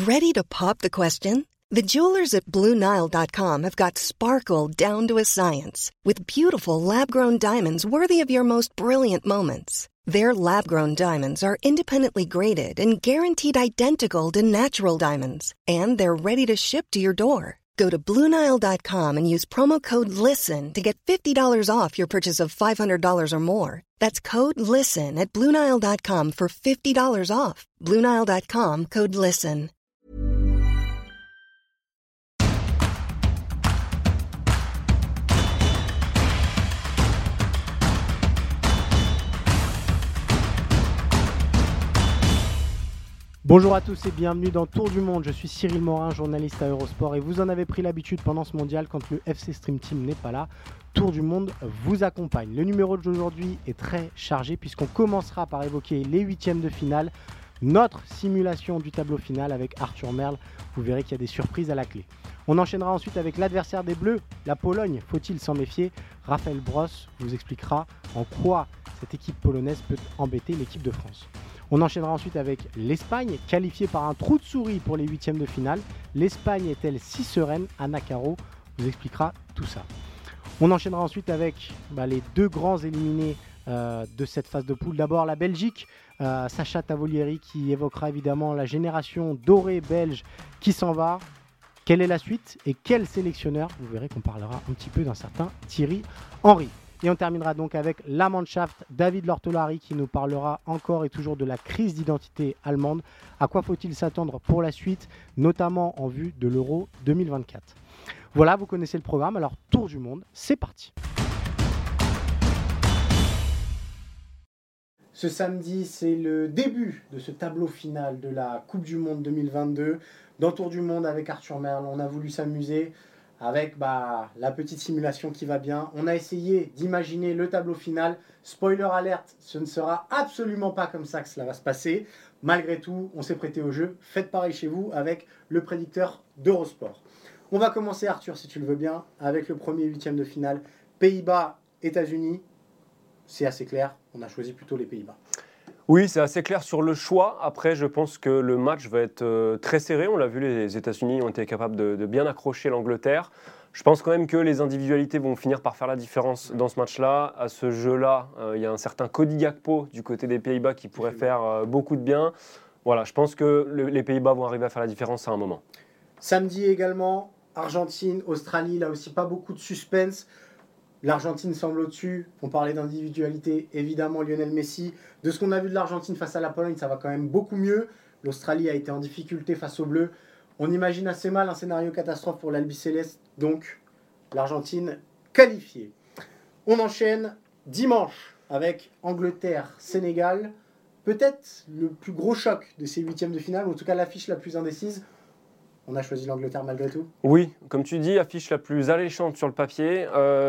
Ready to pop the question? The jewelers at BlueNile.com have got sparkle down to a science with beautiful lab-grown diamonds worthy of your most brilliant moments. Their lab-grown diamonds are independently graded and guaranteed identical to natural diamonds, and they're ready to ship to your door. Go to BlueNile.com and use promo code LISTEN to get $50 off your purchase of $500 or more. That's code LISTEN at BlueNile.com for $50 off. BlueNile.com, code LISTEN. Bonjour à tous et bienvenue dans Tour du Monde, je suis Cyril Morin, journaliste à Eurosport et vous en avez pris l'habitude pendant ce mondial quand le FC Stream Team n'est pas là. Tour du Monde vous accompagne. Le numéro d'aujourd'hui est très chargé puisqu'on commencera par évoquer les huitièmes de finale, notre simulation du tableau final avec Arthur Merle. Vous verrez qu'il y a des surprises à la clé. On enchaînera ensuite avec l'adversaire des Bleus, la Pologne. Faut-il s'en méfier? Raphaël Brosse vous expliquera en quoi cette équipe polonaise peut embêter l'équipe de France. On enchaînera ensuite avec l'Espagne, qualifiée par un trou de souris pour les huitièmes de finale. L'Espagne est-elle si sereine? Anna Caro vous expliquera tout ça. On enchaînera ensuite avec les deux grands éliminés de cette phase de poule. D'abord la Belgique, Sacha Tavolieri qui évoquera évidemment la génération dorée belge qui s'en va. Quelle est la suite et quel sélectionneur? Vous verrez qu'on parlera un petit peu d'un certain Thierry Henry. Et on terminera donc avec la Mannschaft, David Lortolari qui nous parlera encore et toujours de la crise d'identité allemande. À quoi faut-il s'attendre pour la suite, notamment en vue de l'Euro 2024. Voilà, vous connaissez le programme, alors Tour du Monde, c'est parti. Ce samedi, c'est le début de ce tableau final de la Coupe du Monde 2022. Dans Tour du Monde avec Arthur Merle, on a voulu s'amuser avec la petite simulation qui va bien. On a essayé d'imaginer le tableau final. Spoiler alerte, ce ne sera absolument pas comme ça que cela va se passer. Malgré tout, on s'est prêté au jeu. Faites pareil chez vous avec le prédicteur d'Eurosport. On va commencer, Arthur, si tu le veux bien, avec le premier huitième de finale. Pays-Bas, États-Unis. C'est assez clair, on a choisi plutôt les Pays-Bas. Oui, c'est assez clair sur le choix. Après, je pense que le match va être très serré. On l'a vu, les États-Unis ont été capables de bien accrocher l'Angleterre. Je pense quand même que les individualités vont finir par faire la différence dans ce match-là. À ce jeu-là, il y a un certain Cody Gakpo du côté des Pays-Bas qui pourrait faire beaucoup de bien. Voilà, je pense que les Pays-Bas vont arriver à faire la différence à un moment. Samedi également, Argentine, Australie, là aussi pas beaucoup de suspense. L'Argentine semble au-dessus. On parlait d'individualité, évidemment Lionel Messi. De ce qu'on a vu de l'Argentine face à la Pologne, ça va quand même beaucoup mieux. L'Australie a été en difficulté face aux Bleus. On imagine assez mal un scénario catastrophe pour l'Albiceleste. Donc, l'Argentine qualifiée. On enchaîne dimanche avec Angleterre-Sénégal. Peut-être le plus gros choc de ces huitièmes de finale, ou en tout cas l'affiche la plus indécise. On a choisi l'Angleterre malgré tout. Oui, comme tu dis, affiche la plus alléchante sur le papier.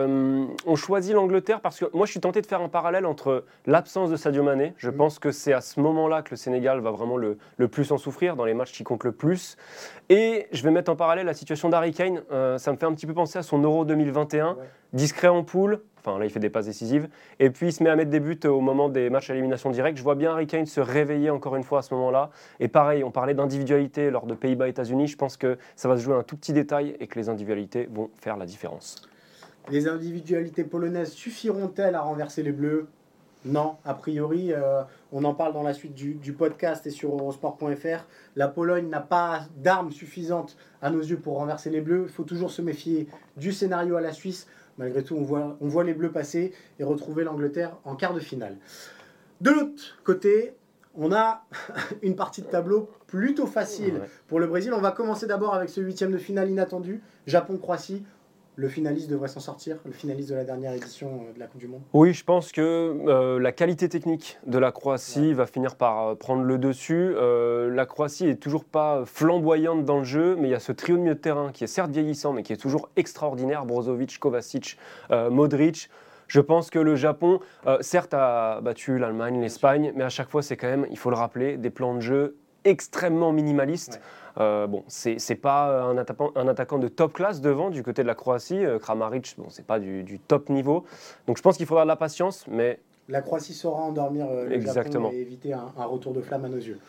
On choisit l'Angleterre parce que moi je suis tenté de faire un parallèle entre l'absence de Sadio Mané. Je pense que c'est à ce moment-là que le Sénégal va vraiment le plus en souffrir, dans les matchs qui comptent le plus. Et je vais mettre en parallèle la situation d'Harry Kane. Ça me fait un petit peu penser à son Euro 2021, discret en poule. Enfin, là, il fait des passes décisives. Et puis, il se met à mettre des buts au moment des matchs à élimination directe. Je vois bien Harry Kane se réveiller encore une fois à ce moment-là. Et pareil, on parlait d'individualité lors de Pays-Bas-États-Unis. Je pense que ça va se jouer à un tout petit détail et que les individualités vont faire la différence. Les individualités polonaises suffiront-elles à renverser les Bleus? Non, a priori, on en parle dans la suite du podcast et sur eurosport.fr. La Pologne n'a pas d'armes suffisantes à nos yeux pour renverser les Bleus. Il faut toujours se méfier du scénario à la Suisse. Malgré tout, on voit les Bleus passer et retrouver l'Angleterre en quart de finale. De l'autre côté, on a une partie de tableau plutôt facile pour le Brésil. On va commencer d'abord avec ce huitième de finale inattendu, Japon-Croatie. Le finaliste devrait s'en sortir, le finaliste de la dernière édition de la Coupe du Monde. Oui, je pense que la qualité technique de la Croatie va finir par prendre le dessus. La Croatie est toujours pas flamboyante dans le jeu, mais il y a ce trio de milieu de terrain qui est certes vieillissant, mais qui est toujours extraordinaire. Brozovic, Kovacic, Modric. Je pense que le Japon, certes, a battu l'Allemagne, l'Espagne, mais à chaque fois, c'est quand même, il faut le rappeler, des plans de jeu extrêmement minimalistes. C'est pas un attaquant de top classe devant du côté de la Croatie. Kramaric, c'est pas du top niveau. Donc je pense qu'il faudra de la patience, mais la Croatie saura endormir le Japon et éviter un retour de flamme à nos yeux.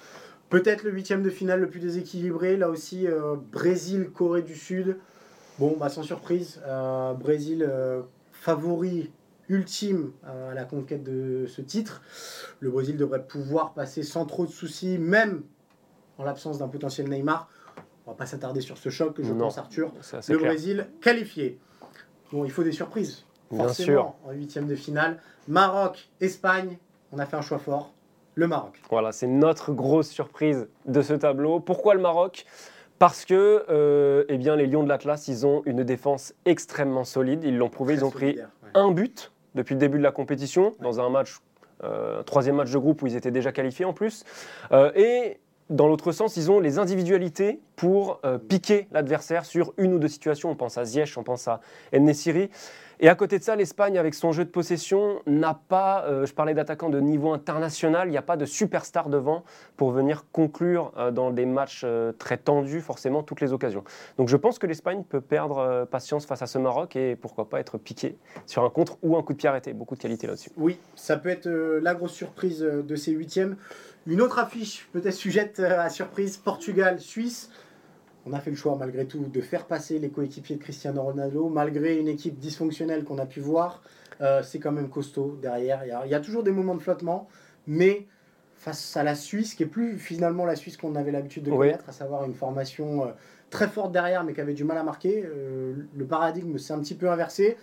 Peut-être le 8e de finale le plus déséquilibré. Là aussi, Brésil, Corée du Sud. Bon, sans surprise, Brésil favori ultime à la conquête de ce titre. Le Brésil devrait pouvoir passer sans trop de soucis, même en l'absence d'un potentiel Neymar. On va pas s'attarder sur ce choc, je pense, Arthur. Le clair. Brésil qualifié. Bon, il faut des surprises. Bien Forcément, sûr. en 8e de finale. Maroc, Espagne, on a fait un choix fort. Le Maroc. Voilà, c'est notre grosse surprise de ce tableau. Pourquoi le Maroc ? Parce que eh bien, les Lions de l'Atlas, ils ont une défense extrêmement solide. Ils l'ont prouvé, ils ont pris un but depuis le début de la compétition, dans un match, troisième match de groupe où ils étaient déjà qualifiés en plus. Et dans l'autre sens, ils ont les individualités pour piquer l'adversaire sur une ou deux situations. On pense à Ziyech, on pense à En-Nesyri. Et à côté de ça, l'Espagne, avec son jeu de possession, n'a pas, je parlais d'attaquants de niveau international, il n'y a pas de superstar devant pour venir conclure dans des matchs très tendus, forcément, toutes les occasions. Donc je pense que l'Espagne peut perdre patience face à ce Maroc et pourquoi pas être piqué sur un contre ou un coup de pied arrêté. Beaucoup de qualité là-dessus. Oui, ça peut être la grosse surprise de ces 8e. Une autre affiche peut-être sujette à surprise, Portugal-Suisse. On a fait le choix malgré tout de faire passer les coéquipiers de Cristiano Ronaldo, malgré une équipe dysfonctionnelle qu'on a pu voir. C'est quand même costaud derrière. Il y a toujours des moments de flottement, mais face à la Suisse, qui est plus finalement la Suisse qu'on avait l'habitude de connaître, à savoir une formation très forte derrière, mais qui avait du mal à marquer, le paradigme s'est un petit peu inversé.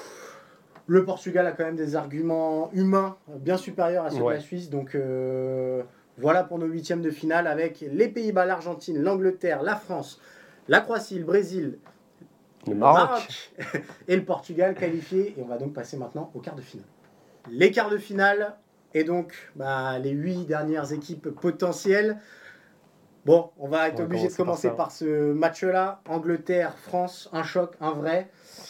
Le Portugal a quand même des arguments humains bien supérieurs à ceux de la Suisse, donc... Voilà pour nos 8e de finale avec les Pays-Bas, l'Argentine, l'Angleterre, la France, la Croatie, le Brésil, le Maroc et le Portugal qualifiés. Et on va donc passer maintenant aux quarts de finale. Les quarts de finale et donc les 8 dernières équipes potentielles. Bon, on va être obligé de commencer par ce match-là. Angleterre, France, un choc, un vrai.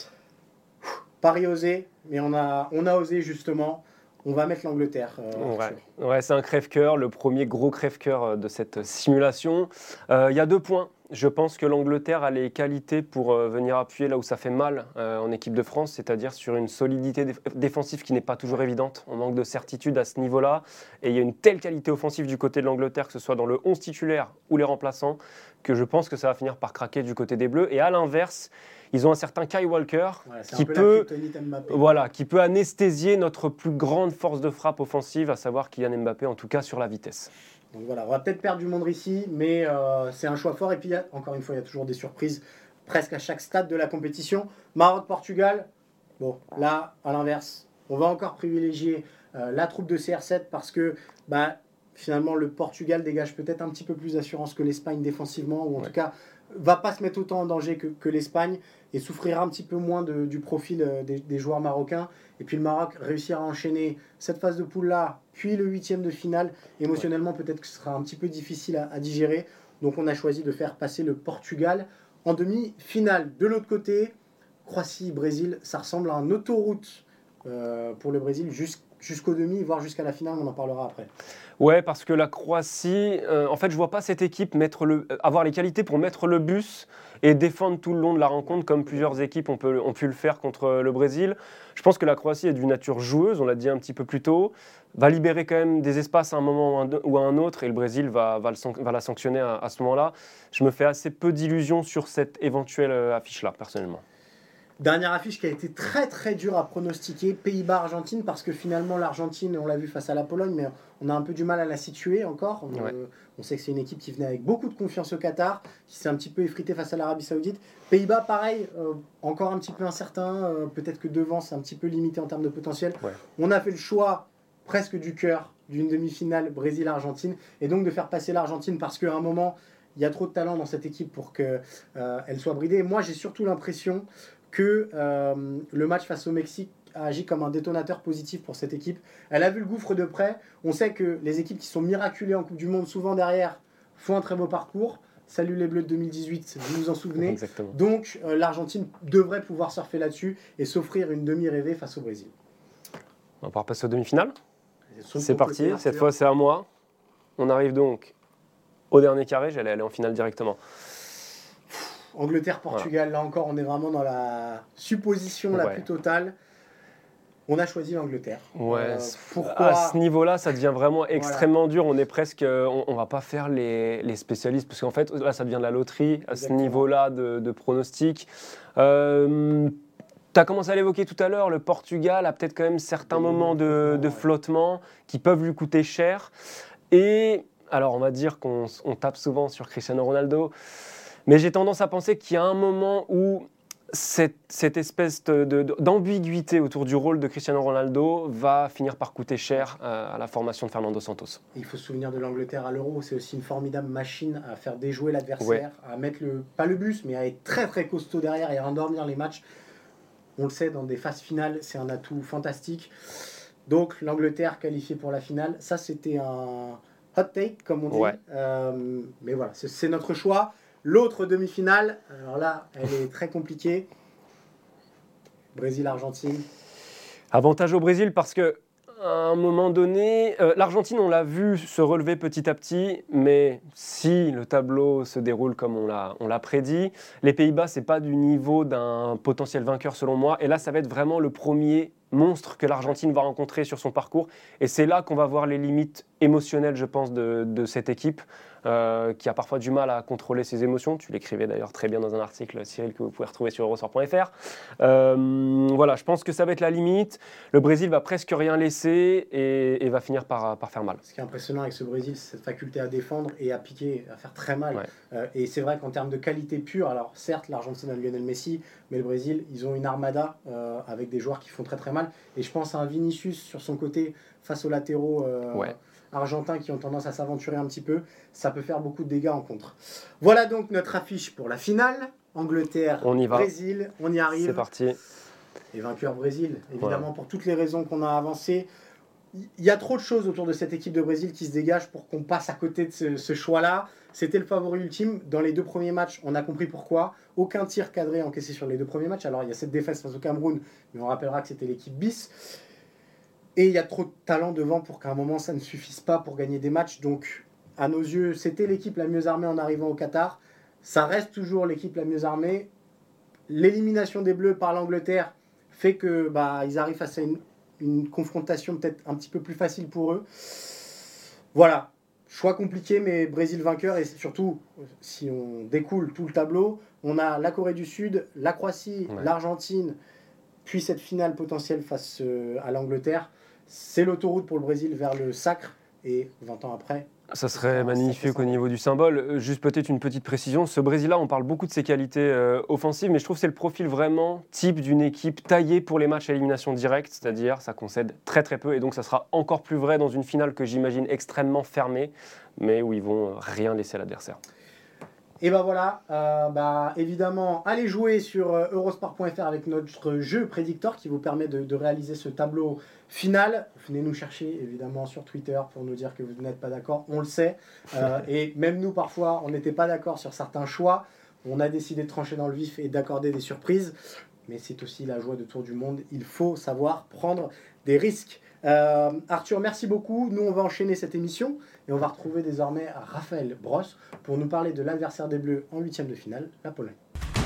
Pari osé, mais on a osé justement. On va mettre l'Angleterre. Ouais, c'est un crève-cœur, le premier gros crève-cœur de cette simulation. Il y a 2 points. Je pense que l'Angleterre a les qualités pour venir appuyer là où ça fait mal en équipe de France, c'est-à-dire sur une solidité défensive qui n'est pas toujours évidente. On manque de certitude à ce niveau-là. Et il y a une telle qualité offensive du côté de l'Angleterre, que ce soit dans le 11 titulaire ou les remplaçants, que je pense que ça va finir par craquer du côté des Bleus. Et à l'inverse, ils ont un certain Kyle Walker qui peut anesthésier notre plus grande force de frappe offensive, à savoir Kylian Mbappé, en tout cas sur la vitesse. Donc voilà, on va peut-être perdre du monde ici, mais c'est un choix fort. Et puis, encore une fois, il y a toujours des surprises presque à chaque stade de la compétition. Maroc-Portugal, bon, là, à l'inverse, on va encore privilégier la troupe de CR7 parce que finalement, le Portugal dégage peut-être un petit peu plus d'assurance que l'Espagne défensivement, ou en tout cas, va pas se mettre autant en danger que l'Espagne et souffrira un petit peu moins du profil des joueurs marocains. Et puis le Maroc réussira à enchaîner cette phase de poule-là, puis le 8e de finale. Émotionnellement, peut-être que ce sera un petit peu difficile à digérer. Donc on a choisi de faire passer le Portugal en demi-finale. De l'autre côté, Croatie-Brésil, ça ressemble à une autoroute pour le Brésil jusqu'au demi, voire jusqu'à la finale, on en parlera après. Ouais, parce que la Croatie, en fait, je vois pas cette équipe avoir les qualités pour mettre le bus et défendre tout le long de la rencontre, comme plusieurs équipes ont pu le faire contre le Brésil. Je pense que la Croatie est d'une nature joueuse, on l'a dit un petit peu plus tôt, va libérer quand même des espaces à un moment ou à un autre, et le Brésil va la sanctionner à ce moment-là. Je me fais assez peu d'illusions sur cette éventuelle affiche-là, personnellement. Dernière affiche qui a été très très dure à pronostiquer, Pays-Bas-Argentine, parce que finalement l'Argentine, on l'a vu face à la Pologne, mais on a un peu du mal à la situer encore. On sait que c'est une équipe qui venait avec beaucoup de confiance au Qatar, qui s'est un petit peu effritée face à l'Arabie Saoudite. Pays-Bas, pareil, encore un petit peu incertain, peut-être que devant c'est un petit peu limité en termes de potentiel. On a fait le choix presque du cœur d'une demi-finale Brésil-Argentine, et donc de faire passer l'Argentine parce qu'à un moment, il y a trop de talent dans cette équipe pour qu'elle soit bridée. Moi, j'ai surtout l'impression que le match face au Mexique a agi comme un détonateur positif pour cette équipe. Elle a vu le gouffre de près. On sait que les équipes qui sont miraculées en Coupe du Monde, souvent derrière, font un très beau parcours. Salut les Bleus de 2018, vous vous en souvenez. Exactement. Donc l'Argentine devrait pouvoir surfer là-dessus et s'offrir une demi rêvée face au Brésil. On va pouvoir passer aux demi-finales. C'est parti, cette fois c'est à moi. On arrive donc au dernier carré, j'allais aller en finale directement. Angleterre-Portugal, là encore, on est vraiment dans la supposition la plus totale. On a choisi l'Angleterre. Ouais, Pourquoi ? à ce niveau-là, ça devient vraiment extrêmement dur. On est presque, on va pas faire les spécialistes parce qu'en fait, là, ça devient de la loterie à ce niveau-là de pronostic. Tu as commencé à l'évoquer tout à l'heure, le Portugal a peut-être quand même certains moments de flottement qui peuvent lui coûter cher. Et alors, on va dire qu'on tape souvent sur Cristiano Ronaldo, mais j'ai tendance à penser qu'il y a un moment où cette espèce d'ambiguïté autour du rôle de Cristiano Ronaldo va finir par coûter cher à la formation de Fernando Santos. Il faut se souvenir de l'Angleterre à l'Euro, c'est aussi une formidable machine à faire déjouer l'adversaire, à mettre pas le bus, mais à être très très costaud derrière et à endormir les matchs. On le sait, dans des phases finales, c'est un atout fantastique. Donc l'Angleterre qualifiée pour la finale, ça c'était un hot take comme on dit. Mais voilà, c'est notre choix. L'autre demi-finale, alors là, elle est très compliquée. Brésil-Argentine. Avantage au Brésil parce que à un moment donné, l'Argentine, on l'a vu se relever petit à petit, mais si le tableau se déroule comme on l'a prédit, les Pays-Bas, c'est pas du niveau d'un potentiel vainqueur selon moi. Et là, ça va être vraiment le premier monstre que l'Argentine va rencontrer sur son parcours. Et c'est là qu'on va voir les limites émotionnelles, je pense, de cette équipe. Qui a parfois du mal à contrôler ses émotions. Tu l'écrivais d'ailleurs très bien dans un article, Cyril, que vous pouvez retrouver sur eurosport.fr. Voilà, je pense que ça va être la limite. Le Brésil va presque rien laisser et va finir par faire mal. Ce qui est impressionnant avec ce Brésil, c'est cette faculté à défendre et à piquer, à faire très mal. Et c'est vrai qu'en termes de qualité pure, alors certes, l'Argentine a Lionel Messi, mais le Brésil, ils ont une armada avec des joueurs qui font très très mal. Et je pense à un Vinicius sur son côté face aux latéraux argentins qui ont tendance à s'aventurer un petit peu. Ça peut faire beaucoup de dégâts en contre. Voilà donc notre affiche pour la finale. Angleterre, Brésil, on y arrive. C'est parti. Et vainqueur Brésil, évidemment, pour toutes les raisons qu'on a avancées. Il y a trop de choses autour de cette équipe de Brésil qui se dégagent pour qu'on passe à côté de ce choix-là. C'était le favori ultime. Dans les 2 premiers matchs, on a compris pourquoi. Aucun tir cadré encaissé sur les 2 premiers matchs. Alors, il y a cette défaite face au Cameroun, mais on rappellera que c'était l'équipe bis. Et il y a trop de talent devant pour qu'à un moment, ça ne suffise pas pour gagner des matchs. Donc, à nos yeux, c'était l'équipe la mieux armée en arrivant au Qatar. Ça reste toujours l'équipe la mieux armée. L'élimination des Bleus par l'Angleterre fait que ils arrivent face à une confrontation peut-être un petit peu plus facile pour eux. Voilà, choix compliqué, mais Brésil vainqueur. Et surtout, si on découle tout le tableau, on a la Corée du Sud, la Croatie, l'Argentine, puis cette finale potentielle face à l'Angleterre. C'est l'autoroute pour le Brésil vers le sacre. Et 20 ans après, ça serait magnifique au niveau du symbole. Juste peut-être une petite précision. Ce Brésil-là, on parle beaucoup de ses qualités offensives, mais je trouve que c'est le profil vraiment type d'une équipe taillée pour les matchs à élimination directe, c'est-à-dire ça concède très très peu, et donc ça sera encore plus vrai dans une finale que j'imagine extrêmement fermée, mais où ils vont rien laisser à l'adversaire. Et voilà, évidemment, allez jouer sur eurosport.fr avec notre jeu Prédictor qui vous permet de réaliser ce tableau final. Venez nous chercher évidemment sur Twitter pour nous dire que vous n'êtes pas d'accord, on le sait. Et même nous, parfois, on n'était pas d'accord sur certains choix. On a décidé de trancher dans le vif et d'accorder des surprises. Mais c'est aussi la joie de Tour du Monde. Il faut savoir prendre des risques. Arthur, merci beaucoup. Nous, on va enchaîner cette émission et on va retrouver désormais Raphaël Brosse pour nous parler de l'adversaire des Bleus en 8e de finale, la Pologne.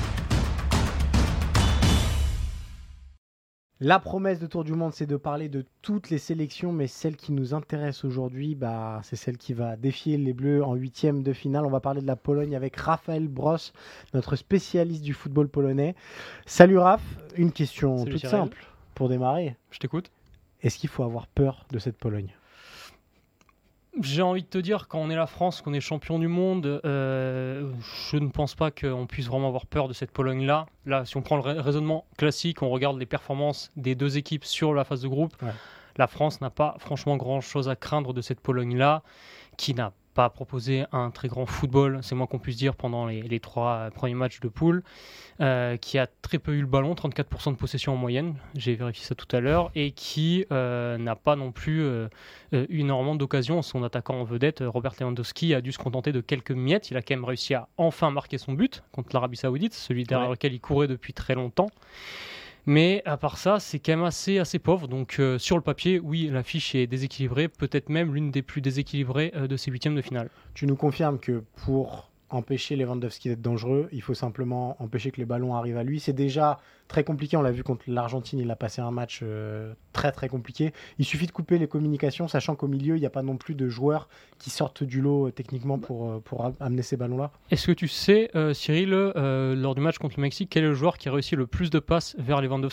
La promesse de Tour du Monde, c'est de parler de toutes les sélections, mais celle qui nous intéresse aujourd'hui, c'est celle qui va défier les Bleus en 8e de finale. On va parler de la Pologne avec Raphaël Brosse, notre spécialiste du football polonais. Salut Raph, une question toute simple pour démarrer. Je t'écoute. Est-ce qu'il faut avoir peur de cette Pologne ? J'ai envie de te dire, quand on est la France, qu'on est champion du monde, je ne pense pas qu'on puisse vraiment avoir peur de cette Pologne-là. Là, si on prend le raisonnement classique, on regarde les performances des 2 équipes sur la phase de groupe. Ouais. La France n'a pas franchement grand-chose à craindre de cette Pologne-là, qui n'a pas proposé un très grand football, c'est moins qu'on puisse dire, pendant les 3 premiers matchs de poule, qui a très peu eu le ballon, 34% de possession en moyenne, j'ai vérifié ça tout à l'heure, et qui n'a pas non plus eu énormément d'occasions. Son attaquant en vedette, Robert Lewandowski, a dû se contenter de quelques miettes. Il a quand même réussi à enfin marquer son but contre l'Arabie Saoudite, celui derrière lequel il courait depuis très longtemps. Mais à part ça, c'est quand même assez pauvre. Donc sur le papier, oui, l'affiche est déséquilibrée, peut-être même l'une des plus déséquilibrées de ces 8e de finale. Tu nous confirmes que pour empêcher Lewandowski d'être dangereux, il faut simplement empêcher que les ballons arrivent à lui. C'est déjà très compliqué, on l'a vu contre l'Argentine, il a passé un match très très compliqué. Il suffit de couper les communications, sachant qu'au milieu, il n'y a pas non plus de joueurs qui sortent du lot techniquement pour amener ces ballons-là. Est-ce que tu sais, Cyril, lors du match contre le Mexique, quel est le joueur qui a réussi le plus de passes vers Lewandowski ?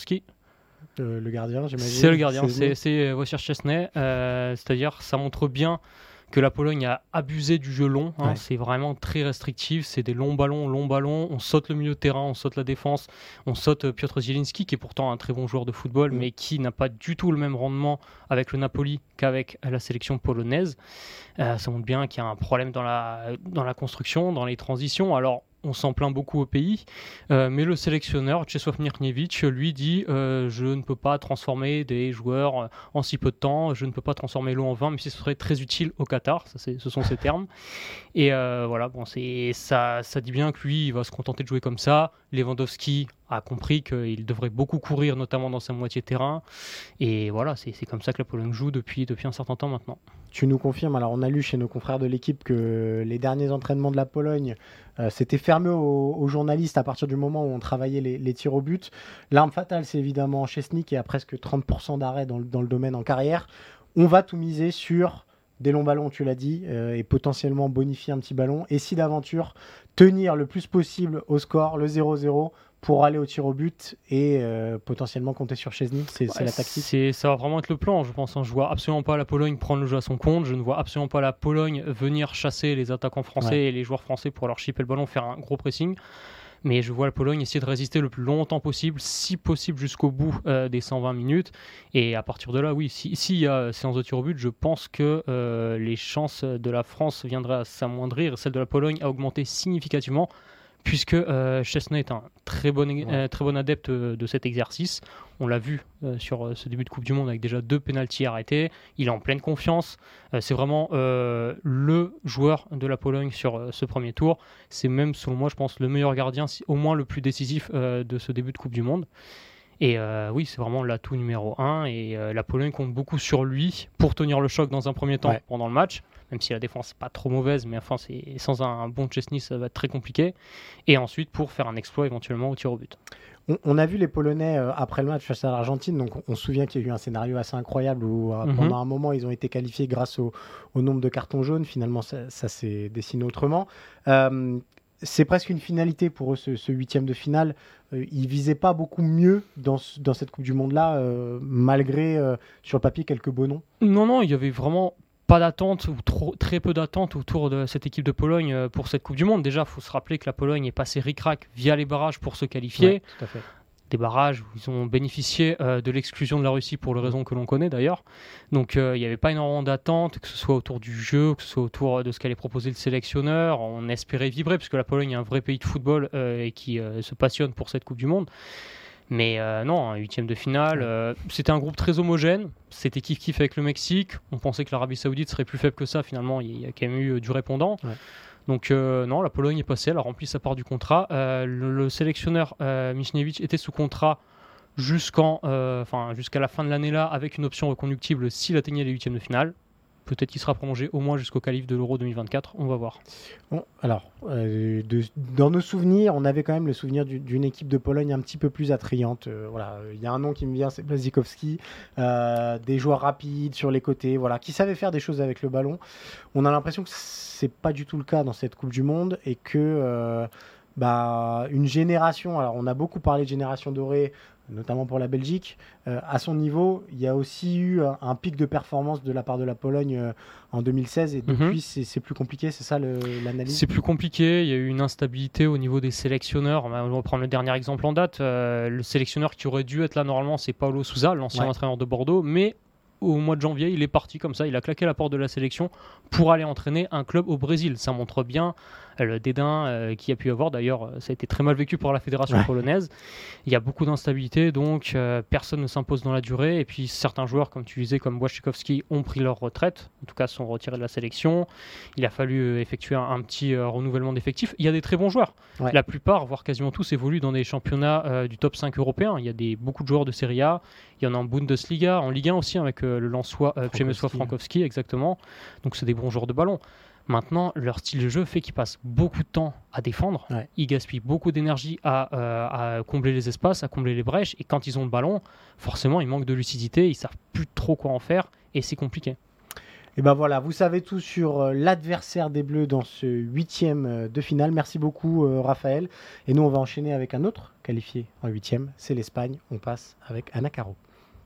Le gardien, j'imagine. C'est le gardien, c'est Wojciech Szczesny. C'est-à-dire, ça montre bien que la Pologne a abusé du jeu long. Ouais. C'est vraiment très restrictif. C'est des longs ballons. On saute le milieu de terrain, on saute la défense, on saute Piotr Zielinski, qui est pourtant un très bon joueur de football, mais qui n'a pas du tout le même rendement avec le Napoli qu'avec la sélection polonaise. Ça montre bien qu'il y a un problème dans la construction, dans les transitions. Alors, on s'en plaint beaucoup au pays, mais le sélectionneur, Czesław Michniewicz, lui dit je ne peux pas transformer des joueurs en si peu de temps, je ne peux pas transformer l'eau en vin, mais ce serait très utile au Qatar, ce sont ses termes. Et voilà, bon, ça dit bien que lui, il va se contenter de jouer comme ça. Lewandowski a compris qu'il devrait beaucoup courir, notamment dans sa moitié terrain. Et voilà, c'est comme ça que la Pologne joue depuis un certain temps maintenant. Tu nous confirmes, alors on a lu chez nos confrères de l'équipe que les derniers entraînements de la Pologne s'étaient fermés aux journalistes à partir du moment où on travaillait les tirs au but. L'arme fatale, c'est évidemment Szczesny qui a presque 30% d'arrêt dans le domaine en carrière. On va tout miser sur des longs ballons, tu l'as dit, et potentiellement bonifier un petit ballon. Et si d'aventure, tenir le plus possible au score, le 0-0, pour aller au tir au but et potentiellement compter sur Szczesny, c'est la tactique. Ça va vraiment être le plan, je pense. Je ne vois absolument pas la Pologne prendre le jeu à son compte. Je ne vois absolument pas la Pologne venir chasser les attaquants français et les joueurs français pour leur chipper le ballon, faire un gros pressing. Mais je vois la Pologne essayer de résister le plus longtemps possible, si possible jusqu'au bout des 120 minutes. Et à partir de là, oui, s'il y a séance de tir au but, je pense que les chances de la France viendraient à s'amoindrir et celle de la Pologne à augmenter significativement, puisque Szczesny est un très bon adepte de cet exercice. On l'a vu sur ce début de Coupe du Monde avec déjà 2 pénaltys arrêtés. Il est en pleine confiance. C'est vraiment le joueur de la Pologne sur ce premier tour. C'est même, selon moi, je pense, le meilleur gardien, au moins le plus décisif de ce début de Coupe du Monde. Et oui, c'est vraiment l'atout numéro 1. Et la Pologne compte beaucoup sur lui pour tenir le choc dans un premier temps pendant le match. Même si la défense n'est pas trop mauvaise, mais enfin, sans un bon Szczesny, ça va être très compliqué. Et ensuite, pour faire un exploit éventuellement au tir au but. On a vu les Polonais après le match face à l'Argentine, donc on se souvient qu'il y a eu un scénario assez incroyable où pendant un moment, ils ont été qualifiés grâce au nombre de cartons jaunes. Finalement, ça s'est dessiné autrement. C'est presque une finalité pour eux, ce 8e de finale. Ils visaient pas beaucoup mieux dans cette Coupe du Monde-là, malgré, sur le papier, quelques beaux noms. Non, il y avait vraiment pas d'attente ou très peu d'attente autour de cette équipe de Pologne pour cette Coupe du Monde. Déjà, il faut se rappeler que la Pologne est passée ric-rac via les barrages pour se qualifier. Ouais, tout à fait. Des barrages où ils ont bénéficié de l'exclusion de la Russie pour les raisons que l'on connaît d'ailleurs. Donc il n'y avait pas énormément d'attente, que ce soit autour du jeu, que ce soit autour de ce qu'allait proposer le sélectionneur. On espérait vibrer, puisque la Pologne est un vrai pays de football et qui se passionne pour cette Coupe du Monde. Mais non, un 8e de finale, c'était un groupe très homogène. C'était kiff-kiff avec le Mexique. On pensait que l'Arabie Saoudite serait plus faible que ça. Finalement, il y a quand même eu du répondant. Ouais. Donc non, la Pologne est passée, elle a rempli sa part du contrat. Le sélectionneur Michniewicz était sous contrat jusqu'à la fin de l'année là, avec une option reconductible s'il atteignait les 8e de finale. Peut-être qu'il sera prolongé au moins jusqu'au qualif de l'Euro 2024, on va voir. Bon, alors, dans nos souvenirs, on avait quand même le souvenir d'une équipe de Pologne un petit peu plus attrayante. Voilà, il y a un nom qui me vient, c'est Błaszczykowski, des joueurs rapides sur les côtés, voilà, qui savaient faire des choses avec le ballon. On a l'impression que c'est pas du tout le cas dans cette Coupe du Monde et que une génération, alors on a beaucoup parlé de génération dorée, notamment pour la Belgique, à son niveau, il y a aussi eu un pic de performance de la part de la Pologne en 2016 et depuis c'est plus compliqué, c'est ça l'analyse ? C'est plus compliqué, il y a eu une instabilité au niveau des sélectionneurs. On va prendre le dernier exemple en date, le sélectionneur qui aurait dû être là normalement, c'est Paulo Sousa, l'ancien entraîneur de Bordeaux, mais au mois de janvier, il est parti comme ça, il a claqué la porte de la sélection pour aller entraîner un club au Brésil. Ça montre bien le dédain qu'il y a pu avoir. D'ailleurs, ça a été très mal vécu par la fédération polonaise. Il y a beaucoup d'instabilité, donc personne ne s'impose dans la durée. Et puis certains joueurs, comme tu disais, comme Błaszczykowski, ont pris leur retraite, en tout cas sont retirés de la sélection. Il a fallu effectuer un petit renouvellement d'effectifs. Il y a des très bons joueurs. Ouais. La plupart, voire quasiment tous, évoluent dans des championnats du top 5 européen. Il y a beaucoup de joueurs de Serie A. Il y en a en Bundesliga, en Ligue 1 aussi, avec le Lensois Przemysław Frankowski, exactement. Donc c'est des bons joueurs de ballon. Maintenant, leur style de jeu fait qu'ils passent beaucoup de temps à défendre. Ouais. Ils gaspillent beaucoup d'énergie à combler les espaces, à combler les brèches. Et quand ils ont le ballon, forcément, ils manquent de lucidité. Ils savent plus trop quoi en faire. Et c'est compliqué. Et ben voilà, vous savez tout sur l'adversaire des Bleus dans ce 8e de finale. Merci beaucoup Raphaël. Et nous on va enchaîner avec un autre qualifié en 8e, c'est l'Espagne. On passe avec Ana Caro.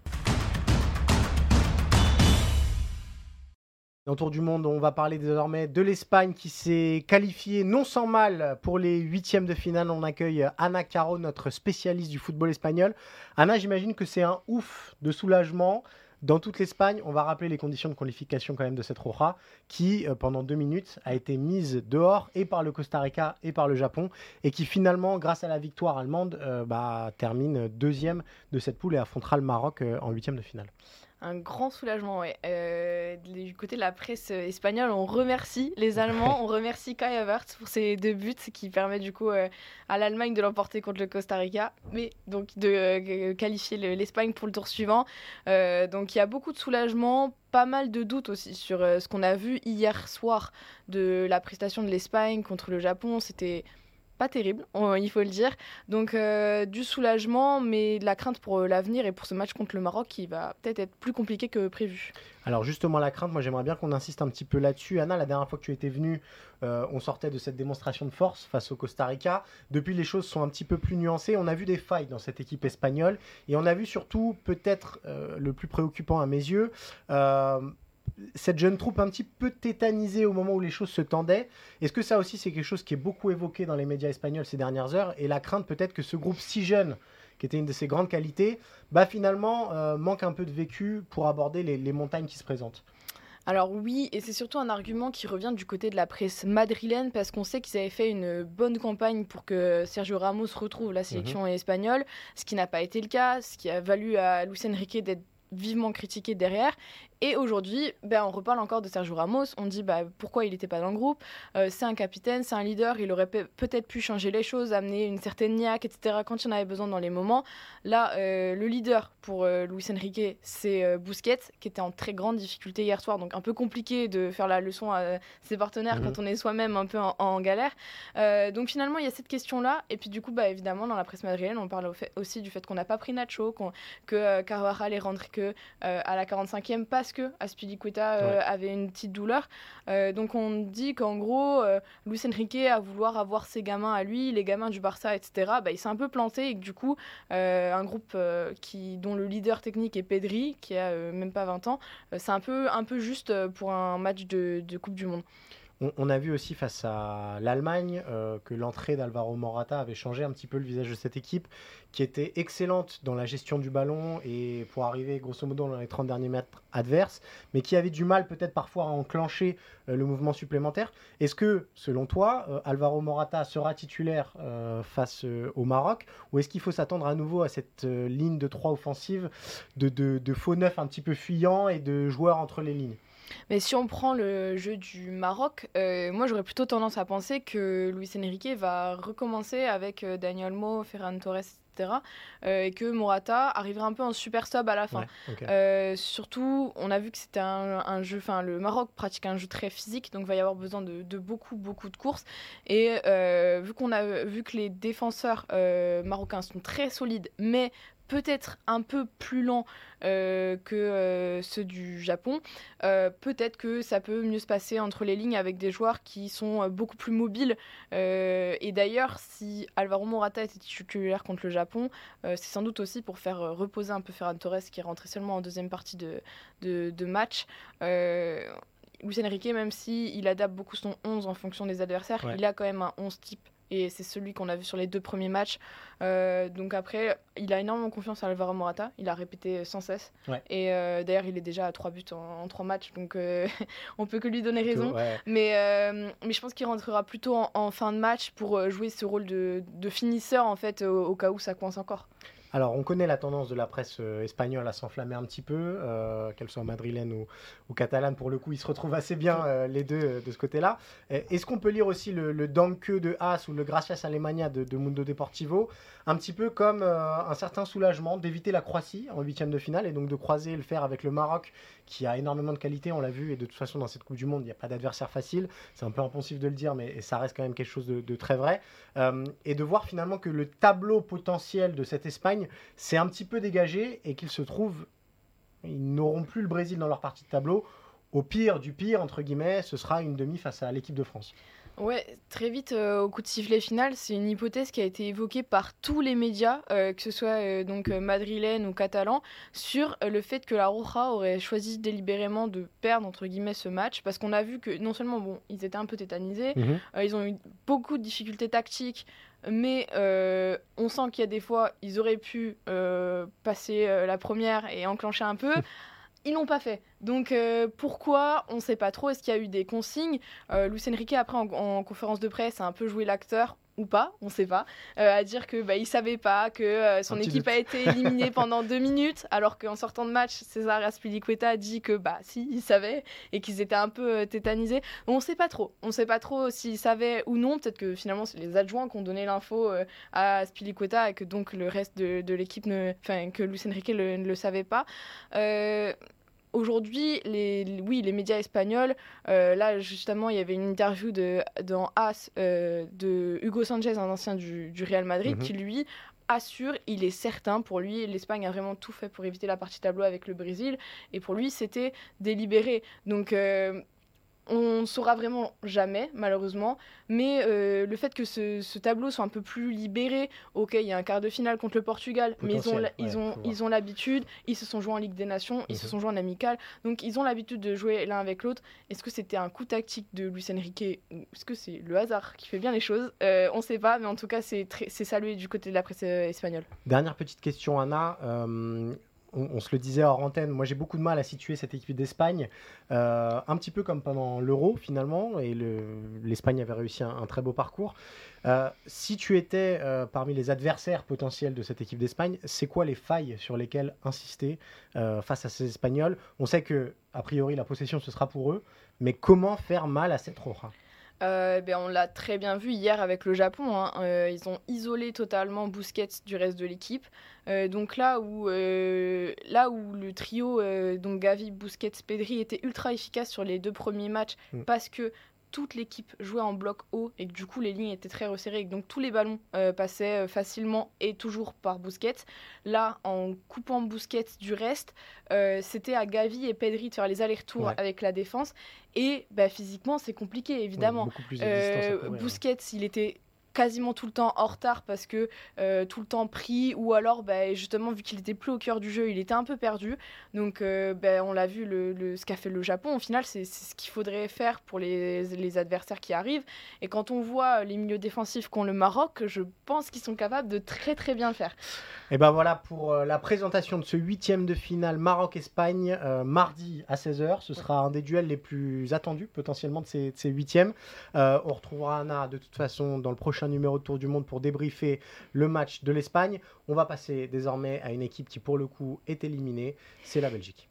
Dans Tour du Monde, on va parler désormais de l'Espagne qui s'est qualifiée non sans mal pour les 8e de finale. On accueille Ana Caro, notre spécialiste du football espagnol. Ana, j'imagine que c'est un ouf de soulagement. Dans toute l'Espagne, on va rappeler les conditions de qualification quand même de cette Roja qui, pendant 2 minutes, a été mise dehors et par le Costa Rica et par le Japon et qui finalement, grâce à la victoire allemande, termine 2e de cette poule et affrontera le Maroc en 8e de finale. Un grand soulagement, ouais. Du côté de la presse espagnole, on remercie les Allemands, on remercie Kai Havertz pour ses 2 buts qui permet du coup à l'Allemagne de l'emporter contre le Costa Rica, mais donc de qualifier l'Espagne pour le tour suivant. Donc il y a beaucoup de soulagement, pas mal de doutes aussi sur ce qu'on a vu hier soir de la prestation de l'Espagne contre le Japon. C'était pas terrible, il faut le dire. Donc du soulagement, mais de la crainte pour l'avenir et pour ce match contre le Maroc qui va peut-être être plus compliqué que prévu. Alors justement la crainte, moi j'aimerais bien qu'on insiste un petit peu là-dessus. Anna, la dernière fois que tu étais venue, on sortait de cette démonstration de force face au Costa Rica. Depuis, les choses sont un petit peu plus nuancées. On a vu des failles dans cette équipe espagnole et on a vu surtout, peut-être le plus préoccupant à mes yeux, cette jeune troupe un petit peu tétanisée au moment où les choses se tendaient. Est-ce que ça aussi c'est quelque chose qui est beaucoup évoqué dans les médias espagnols ces dernières heures et la crainte peut-être que ce groupe si jeune, qui était une de ses grandes qualités, finalement manque un peu de vécu pour aborder les montagnes qui se présentent? Alors oui, et c'est surtout un argument qui revient du côté de la presse madrilène parce qu'on sait qu'ils avaient fait une bonne campagne pour que Sergio Ramos retrouve la sélection espagnole, ce qui n'a pas été le cas, ce qui a valu à Luis Enrique d'être vivement critiqué derrière. Et aujourd'hui, on reparle encore de Sergio Ramos. On dit pourquoi il n'était pas dans le groupe. C'est un capitaine, c'est un leader. Il aurait peut-être pu changer les choses, amener une certaine niaque, etc. quand il en avait besoin dans les moments. Là, le leader pour Luis Enrique, c'est Busquets, qui était en très grande difficulté hier soir. Donc un peu compliqué de faire la leçon à ses partenaires quand on est soi-même un peu en galère. Donc finalement, il y a cette question-là. Et puis du coup, évidemment, dans la presse madrilène, on parle aussi du fait qu'on n'a pas pris Nacho, que Carvajal est rentré que à la 45e parce que Azpilicueta avait une petite douleur. Donc on dit qu'en gros, Luis Enrique, à vouloir avoir ses gamins à lui, les gamins du Barça, etc., il s'est un peu planté et que du coup, un groupe dont le leader technique est Pedri, qui a même pas 20 ans, c'est un peu juste pour un match de Coupe du Monde. On a vu aussi face à l'Allemagne que l'entrée d'Alvaro Morata avait changé un petit peu le visage de cette équipe qui était excellente dans la gestion du ballon et pour arriver grosso modo dans les 30 derniers mètres adverses, mais qui avait du mal peut-être parfois à enclencher le mouvement supplémentaire. Est-ce que, selon toi, Alvaro Morata sera titulaire face au Maroc ou est-ce qu'il faut s'attendre à nouveau à cette ligne de 3 offensive de faux neufs un petit peu fuyants et de joueurs entre les lignes? Mais si on prend le jeu du Maroc, moi j'aurais plutôt tendance à penser que Luis Enrique va recommencer avec Dani Olmo, Ferran Torres, etc. Et que Morata arrivera un peu en super sub à la fin. Surtout, on a vu que c'était un jeu, le Maroc pratique un jeu très physique, donc il va y avoir besoin de beaucoup de courses. Et vu que les défenseurs marocains sont très solides, mais peut-être un peu plus lents que ceux du Japon, peut-être que ça peut mieux se passer entre les lignes avec des joueurs qui sont beaucoup plus mobiles. Et d'ailleurs, si Alvaro Morata était titulaire contre le Japon, c'est sans doute aussi pour faire reposer un peu Ferran Torres qui est rentré seulement en deuxième partie de match. Luis Enrique, même s'il adapte beaucoup son 11 en fonction des adversaires, il a quand même un 11 type. Et c'est celui qu'on a vu sur les 2 premiers matchs. Donc après, il a énormément confiance en Alvaro Morata. Il a répété sans cesse. Et d'ailleurs, il est déjà à 3 buts en 3 matchs. Donc on peut que lui donner raison. Mais je pense qu'il rentrera plutôt en fin de match pour jouer ce rôle de finisseur, en fait, au cas où ça coince encore. Alors, on connaît la tendance de la presse espagnole à s'enflammer un petit peu, qu'elle soit madrilène ou catalane. Pour le coup, ils se retrouvent assez bien les deux de ce côté-là. Est-ce qu'on peut lire aussi le Danke de As ou le Gracias Alemania de Mundo Deportivo, un petit peu comme un certain soulagement d'éviter la Croatie en huitième de finale et donc de croiser le fer avec le Maroc qui a énormément de qualité, on l'a vu, et de toute façon dans cette Coupe du Monde, il n'y a pas d'adversaire facile. C'est un peu impensif de le dire, mais ça reste quand même quelque chose de très vrai. Et de voir finalement que le tableau potentiel de cette Espagne s'est un petit peu dégagé et qu'ils se trouvent, ils n'auront plus le Brésil dans leur partie de tableau. Au pire du pire, entre guillemets, ce sera une demi face à l'équipe de France. Ouais, très vite au coup de sifflet final, c'est une hypothèse qui a été évoquée par tous les médias, que ce soit madrilène ou catalan, sur le fait que la Roja aurait choisi délibérément de perdre entre guillemets ce match, parce qu'on a vu que non seulement ils étaient un peu tétanisés, ils ont eu beaucoup de difficultés tactiques, mais on sent qu'il y a des fois ils auraient pu passer la première et enclencher un peu. Ils l'ont pas fait. Donc pourquoi? On sait pas trop. Est-ce qu'il y a eu des consignes? Luis Enrique, après, en conférence de presse, a un peu joué l'acteur ou pas, on sait pas, à dire que il savait pas que son équipe a été éliminée pendant 2 minutes, alors qu'en sortant de match, César Azpilicueta a dit que si, il savait et qu'ils étaient un peu tétanisés. Donc, on sait pas trop s'ils savaient ou non. Peut-être que finalement c'est les adjoints qui ont donné l'info à Azpilicueta et que donc le reste de l'équipe, que Luis Enrique ne le savait pas. Aujourd'hui, les médias espagnols, là justement, il y avait une interview dans AS de Hugo Sanchez, un ancien du Real Madrid, qui lui assure, il est certain, pour lui, l'Espagne a vraiment tout fait pour éviter la partie tableau avec le Brésil, et pour lui, c'était délibéré. Donc, on ne saura vraiment jamais, malheureusement, mais le fait que ce tableau soit un peu plus libéré, ok, il y a un quart de finale contre le Portugal, mais ils ont l'habitude, ils se sont joués en Ligue des Nations, ils se sont joués en amical, donc ils ont l'habitude de jouer l'un avec l'autre. Est-ce que c'était un coup tactique de Luis Enrique ou est-ce que c'est le hasard qui fait bien les choses? On ne sait pas, mais en tout cas, c'est salué du côté de la presse espagnole. Dernière petite question, Anna. On se le disait hors antenne, moi j'ai beaucoup de mal à situer cette équipe d'Espagne, un petit peu comme pendant l'Euro finalement, et l'Espagne avait réussi un très beau parcours. Si tu étais parmi les adversaires potentiels de cette équipe d'Espagne, c'est quoi les failles sur lesquelles insister face à ces Espagnols? On sait que a priori la possession ce sera pour eux, mais comment faire mal à cette Roja? On l'a très bien vu hier avec le Japon, hein. Ils ont isolé totalement Busquets du reste de l'équipe. Donc là où le trio donc Gavi, Busquets, Pedri était ultra efficace sur les 2 premiers matchs parce que toute l'équipe jouait en bloc haut et que du coup les lignes étaient très resserrées et que donc tous les ballons passaient facilement et toujours par Busquets. Là, en coupant Busquets du reste, c'était à Gavi et Pedri de faire les allers-retours avec la défense et physiquement c'est compliqué évidemment. Beaucoup plus de distance à couvrir, Busquets, il était quasiment tout le temps en retard parce que tout le temps pris ou alors justement vu qu'il était plus au cœur du jeu il était un peu perdu, donc on l'a vu ce qu'a fait le Japon au final c'est ce qu'il faudrait faire pour les adversaires qui arrivent, et quand on voit les milieux défensifs qu'ont le Maroc, je pense qu'ils sont capables de très très bien le faire. Et voilà pour la présentation de ce 8e de finale Maroc-Espagne, mardi à 16h. Ce sera un des duels les plus attendus potentiellement de ces 8e. On retrouvera Anna de toute façon dans le prochain numéro de Tour du Monde pour débriefer le match de l'Espagne. On va passer désormais à une équipe qui pour le coup est éliminée, c'est la Belgique.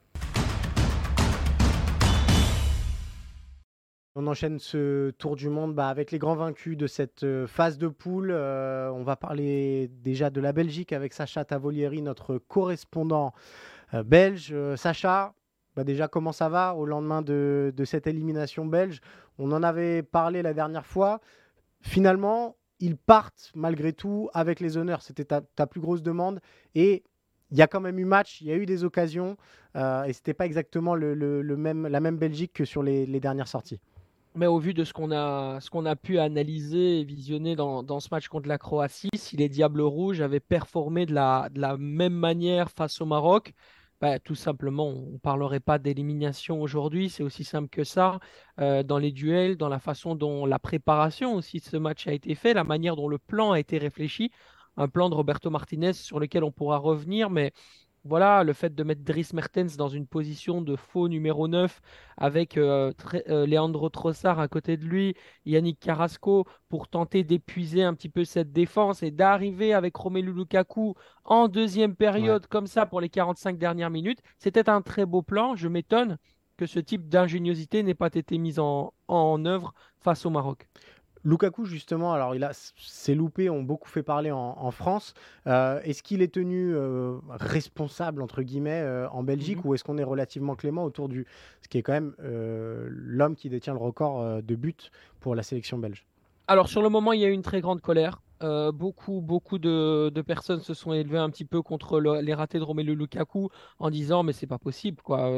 On enchaîne ce tour du monde avec les grands vaincus de cette phase de poule. On va parler déjà de la Belgique avec Sacha Tavolieri, notre correspondant belge. Sacha, déjà comment ça va au lendemain de cette élimination belge? On en avait parlé la dernière fois. Finalement, ils partent malgré tout avec les honneurs. C'était ta plus grosse demande. Et il y a quand même eu match, il y a eu des occasions. Et ce n'était pas exactement la même Belgique que sur les dernières sorties. Mais au vu de ce qu'on a pu analyser et visionner dans ce match contre la Croatie, si les Diables Rouges avaient performé de la même manière face au Maroc, tout simplement, on ne parlerait pas d'élimination aujourd'hui. C'est aussi simple que ça. Dans les duels, dans la façon dont la préparation aussi de ce match a été faite, la manière dont le plan a été réfléchi, un plan de Roberto Martinez sur lequel on pourra revenir, mais Voilà, le fait de mettre Dries Mertens dans une position de faux numéro 9 avec Leandro Trossard à côté de lui, Yannick Carrasco, pour tenter d'épuiser un petit peu cette défense et d'arriver avec Romelu Lukaku en deuxième Ouais. période comme ça pour les 45 dernières minutes, c'était un très beau plan. Je m'étonne que ce type d'ingéniosité n'ait pas été mis en œuvre face au Maroc. Lukaku, justement, alors ses loupés ont beaucoup fait parler en France. Est-ce qu'il est tenu responsable, entre guillemets, en Belgique, Mhm. ou est-ce qu'on est relativement clément autour ce qui est quand même l'homme qui détient le record de buts pour la sélection belge? Alors, sur le moment, il y a eu une très grande colère. Beaucoup de personnes se sont élevées un petit peu contre les ratés de Romelu Lukaku en disant, mais c'est pas possible, quoi.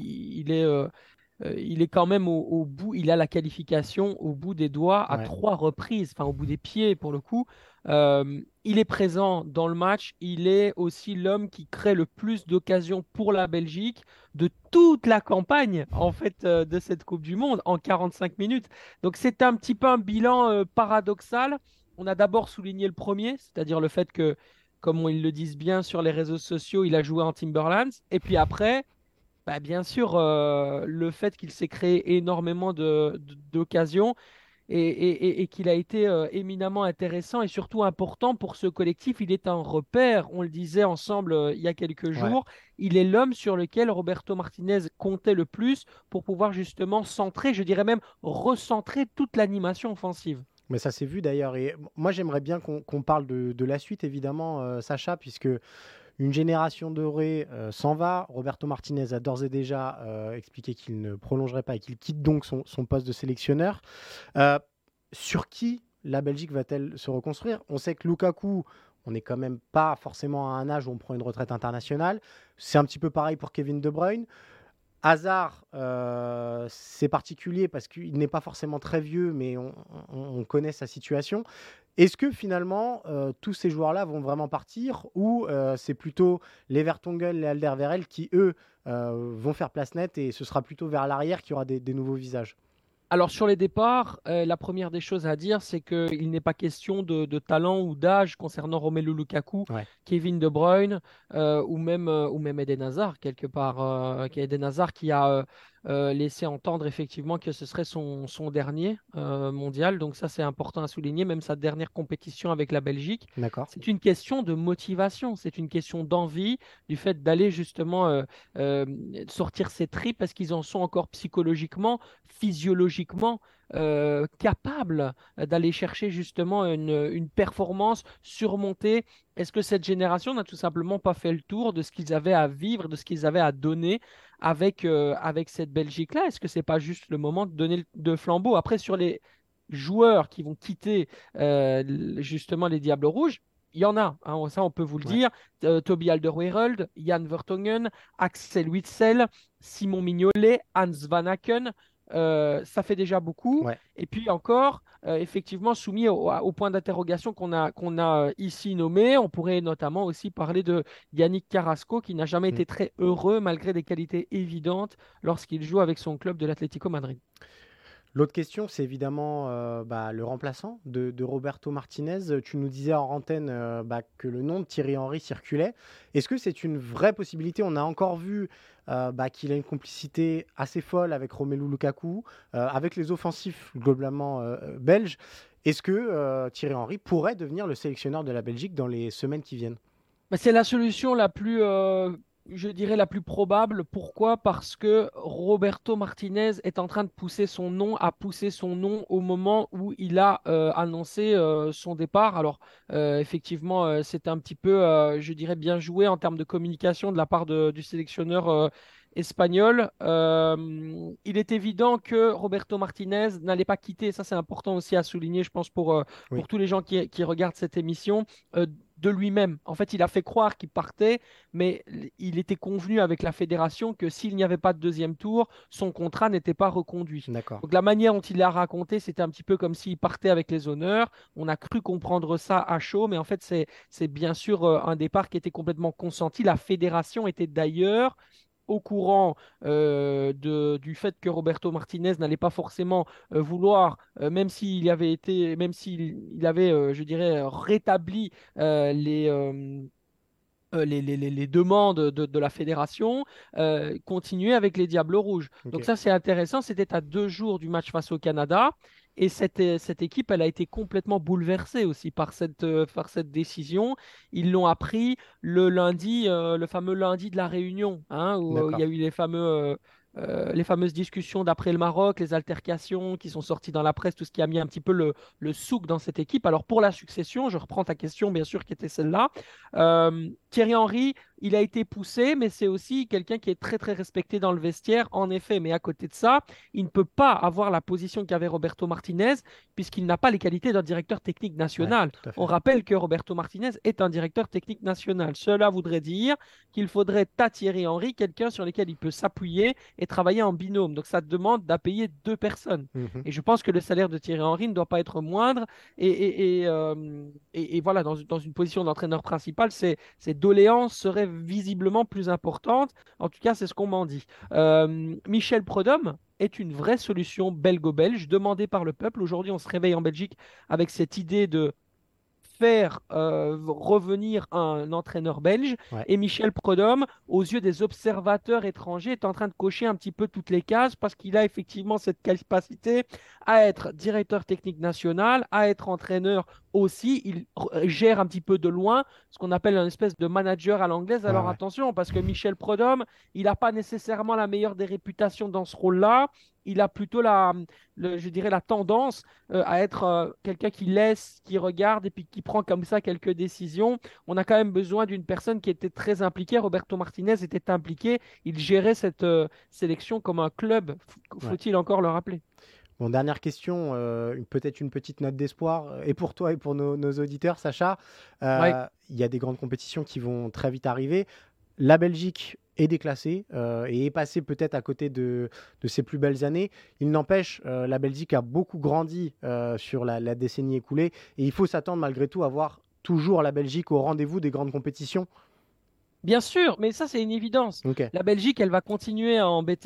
Il est quand même au bout, il a la qualification au bout des doigts à Ouais. 3 reprises, enfin au bout des pieds pour le coup. Il est présent dans le match, il est aussi l'homme qui crée le plus d'occasions pour la Belgique de toute la campagne en fait de cette Coupe du Monde en 45 minutes. Donc c'est un petit peu un bilan paradoxal. On a d'abord souligné le premier, c'est-à-dire le fait que, comme ils le disent bien sur les réseaux sociaux, il a joué en Timberlands. Et puis après, bah, bien sûr, le fait qu'il s'est créé énormément d'occasions et qu'il a été éminemment intéressant et surtout important pour ce collectif. Il est un repère, on le disait ensemble il y a quelques Ouais. jours. Il est l'homme sur lequel Roberto Martinez comptait le plus pour pouvoir justement centrer, je dirais même recentrer toute l'animation offensive. Mais ça s'est vu d'ailleurs. Et moi, j'aimerais bien qu'on parle de la suite, évidemment, Sacha, puisque une génération dorée s'en va. Roberto Martinez a d'ores et déjà expliqué qu'il ne prolongerait pas et qu'il quitte donc son poste de sélectionneur. Euh, sur qui la Belgique va-t-elle se reconstruire? On sait que Lukaku, on n'est quand même pas forcément à un âge où on prend une retraite internationale. C'est un petit peu pareil pour Kevin De Bruyne. Hazard, c'est particulier parce qu'il n'est pas forcément très vieux, mais on connaît sa situation. Est-ce que finalement, tous ces joueurs-là vont vraiment partir, ou c'est plutôt les Vertonghen et Alderweireld qui, eux, vont faire place nette, et ce sera plutôt vers l'arrière qu'il y aura des nouveaux visages? Alors sur les départs, la première des choses à dire, c'est qu'il n'est pas question de talent ou d'âge concernant Romelu Lukaku, Ouais. Kevin De Bruyne ou même Eden Hazard quelque part. Eden Hazard qui a laissé entendre effectivement que ce serait son dernier mondial. Donc ça c'est important à souligner, même sa dernière compétition avec la Belgique. D'accord. C'est une question de motivation, c'est une question d'envie, du fait d'aller justement euh, sortir ses tripes parce qu'ils en sont encore psychologiquement physiologiquement capable d'aller chercher justement une performance surmontée. Est-ce que cette génération n'a tout simplement pas fait le tour de ce qu'ils avaient à vivre, de ce qu'ils avaient à donner avec cette Belgique-là? Est-ce que c'est pas juste le moment de donner de flambeau? Après, sur les joueurs qui vont quitter justement les Diables Rouges, il y en a, hein, ça on peut vous le Ouais. dire. Toby Alderweireld, Jan Vertonghen, Axel Witsel, Simon Mignolet, Hans Van Aken, ça fait déjà beaucoup. Ouais. Et puis encore, effectivement, soumis au point d'interrogation qu'on a ici nommé, on pourrait notamment aussi parler de Yannick Carrasco, qui n'a jamais Mm. été très heureux, malgré des qualités évidentes, lorsqu'il joue avec son club de l'Atlético Madrid. L'autre question, c'est évidemment le remplaçant de Roberto Martinez. Tu nous disais en antenne que le nom de Thierry Henry circulait. Est-ce que c'est une vraie possibilité? On a encore vu qu'il a une complicité assez folle avec Romelu Lukaku, avec les offensifs globalement belges. Est-ce que Thierry Henry pourrait devenir le sélectionneur de la Belgique dans les semaines qui viennent? Bah, c'est la solution la plus, je dirais, la plus probable. Pourquoi? Parce que Roberto Martinez est en train de pousser son nom, a poussé son nom au moment où il a annoncé son départ. Alors, effectivement, c'est un petit peu, je dirais, bien joué en termes de communication de la part du sélectionneur espagnol. Il est évident que Roberto Martinez n'allait pas quitter, ça c'est important aussi à souligner, je pense, Oui, pour tous les gens qui regardent cette émission. De lui-même. En fait, il a fait croire qu'il partait, mais il était convenu avec la fédération que s'il n'y avait pas de deuxième tour, son contrat n'était pas reconduit. d'accord. Donc la manière dont il l'a raconté, c'était un petit peu comme s'il partait avec les honneurs. On a cru comprendre ça à chaud, mais en fait, c'est bien sûr un départ qui était complètement consenti. La fédération était d'ailleurs au courant du fait que Roberto Martinez n'allait pas forcément vouloir, même s'il avait, je dirais, rétabli les, les demandes de la fédération, continuer avec les Diables Rouges. Ok. Donc ça, c'est intéressant. C'était à 2 jours du match face au Canada. Et cette équipe, elle a été complètement bouleversée aussi par cette décision. Ils l'ont appris le lundi, le fameux lundi de la Réunion, hein, où il y D'accord. a eu les fameuses discussions d'après le Maroc, les altercations qui sont sorties dans la presse, tout ce qui a mis un petit peu le souk dans cette équipe. Alors pour la succession, je reprends ta question, bien sûr, qui était celle-là. Thierry Henry, il a été poussé, mais c'est aussi quelqu'un qui est très très respecté dans le vestiaire, en effet. Mais à côté de ça, il ne peut pas avoir la position qu'avait Roberto Martinez, puisqu'il n'a pas les qualités d'un directeur technique Ouais, national. tout à On fait. rappelle que Roberto Martinez est un directeur technique national. Cela voudrait dire qu'il faudrait à Thierry Henry quelqu'un sur lequel il peut s'appuyer et travailler en binôme. Donc ça demande d'appuyer 2 personnes. Mhm. Et je pense que le salaire de Thierry Henry ne doit pas être moindre. Et voilà, dans une position d'entraîneur principal, ces doléances seraient visiblement plus importantes. En tout cas, c'est ce qu'on m'en dit. Michel Prudhomme est une vraie solution belgo-belge demandée par le peuple. Aujourd'hui, on se réveille en Belgique avec cette idée de faire revenir un entraîneur belge. Ouais. Et Michel Prudhomme, aux yeux des observateurs étrangers, est en train de cocher un petit peu toutes les cases parce qu'il a effectivement cette capacité à être directeur technique national, à être entraîneur aussi. Il gère un petit peu de loin ce qu'on appelle une espèce de manager à l'anglaise. Ouais, Alors ouais. attention, parce que Michel Prudhomme, il n'a pas nécessairement la meilleure des réputations dans ce rôle-là. Il a plutôt je dirais, la tendance à être quelqu'un qui laisse, qui regarde et puis qui prend comme ça quelques décisions. On a quand même besoin d'une personne qui était très impliquée. Roberto Martinez était impliqué. Il gérait cette sélection comme un club. Ouais. Faut-il encore le rappeler? Bon, dernière question, peut-être une petite note d'espoir, et pour toi et pour nos auditeurs, Sacha. Ouais. Il y a des grandes compétitions qui vont très vite arriver. La Belgique est déclassée et est passée peut-être à côté de ses plus belles années. Il n'empêche, la Belgique a beaucoup grandi sur la décennie écoulée et il faut s'attendre malgré tout à voir toujours la Belgique au rendez-vous des grandes compétitions. Bien sûr, mais ça, c'est une évidence. Ok. La Belgique, elle va continuer à embêter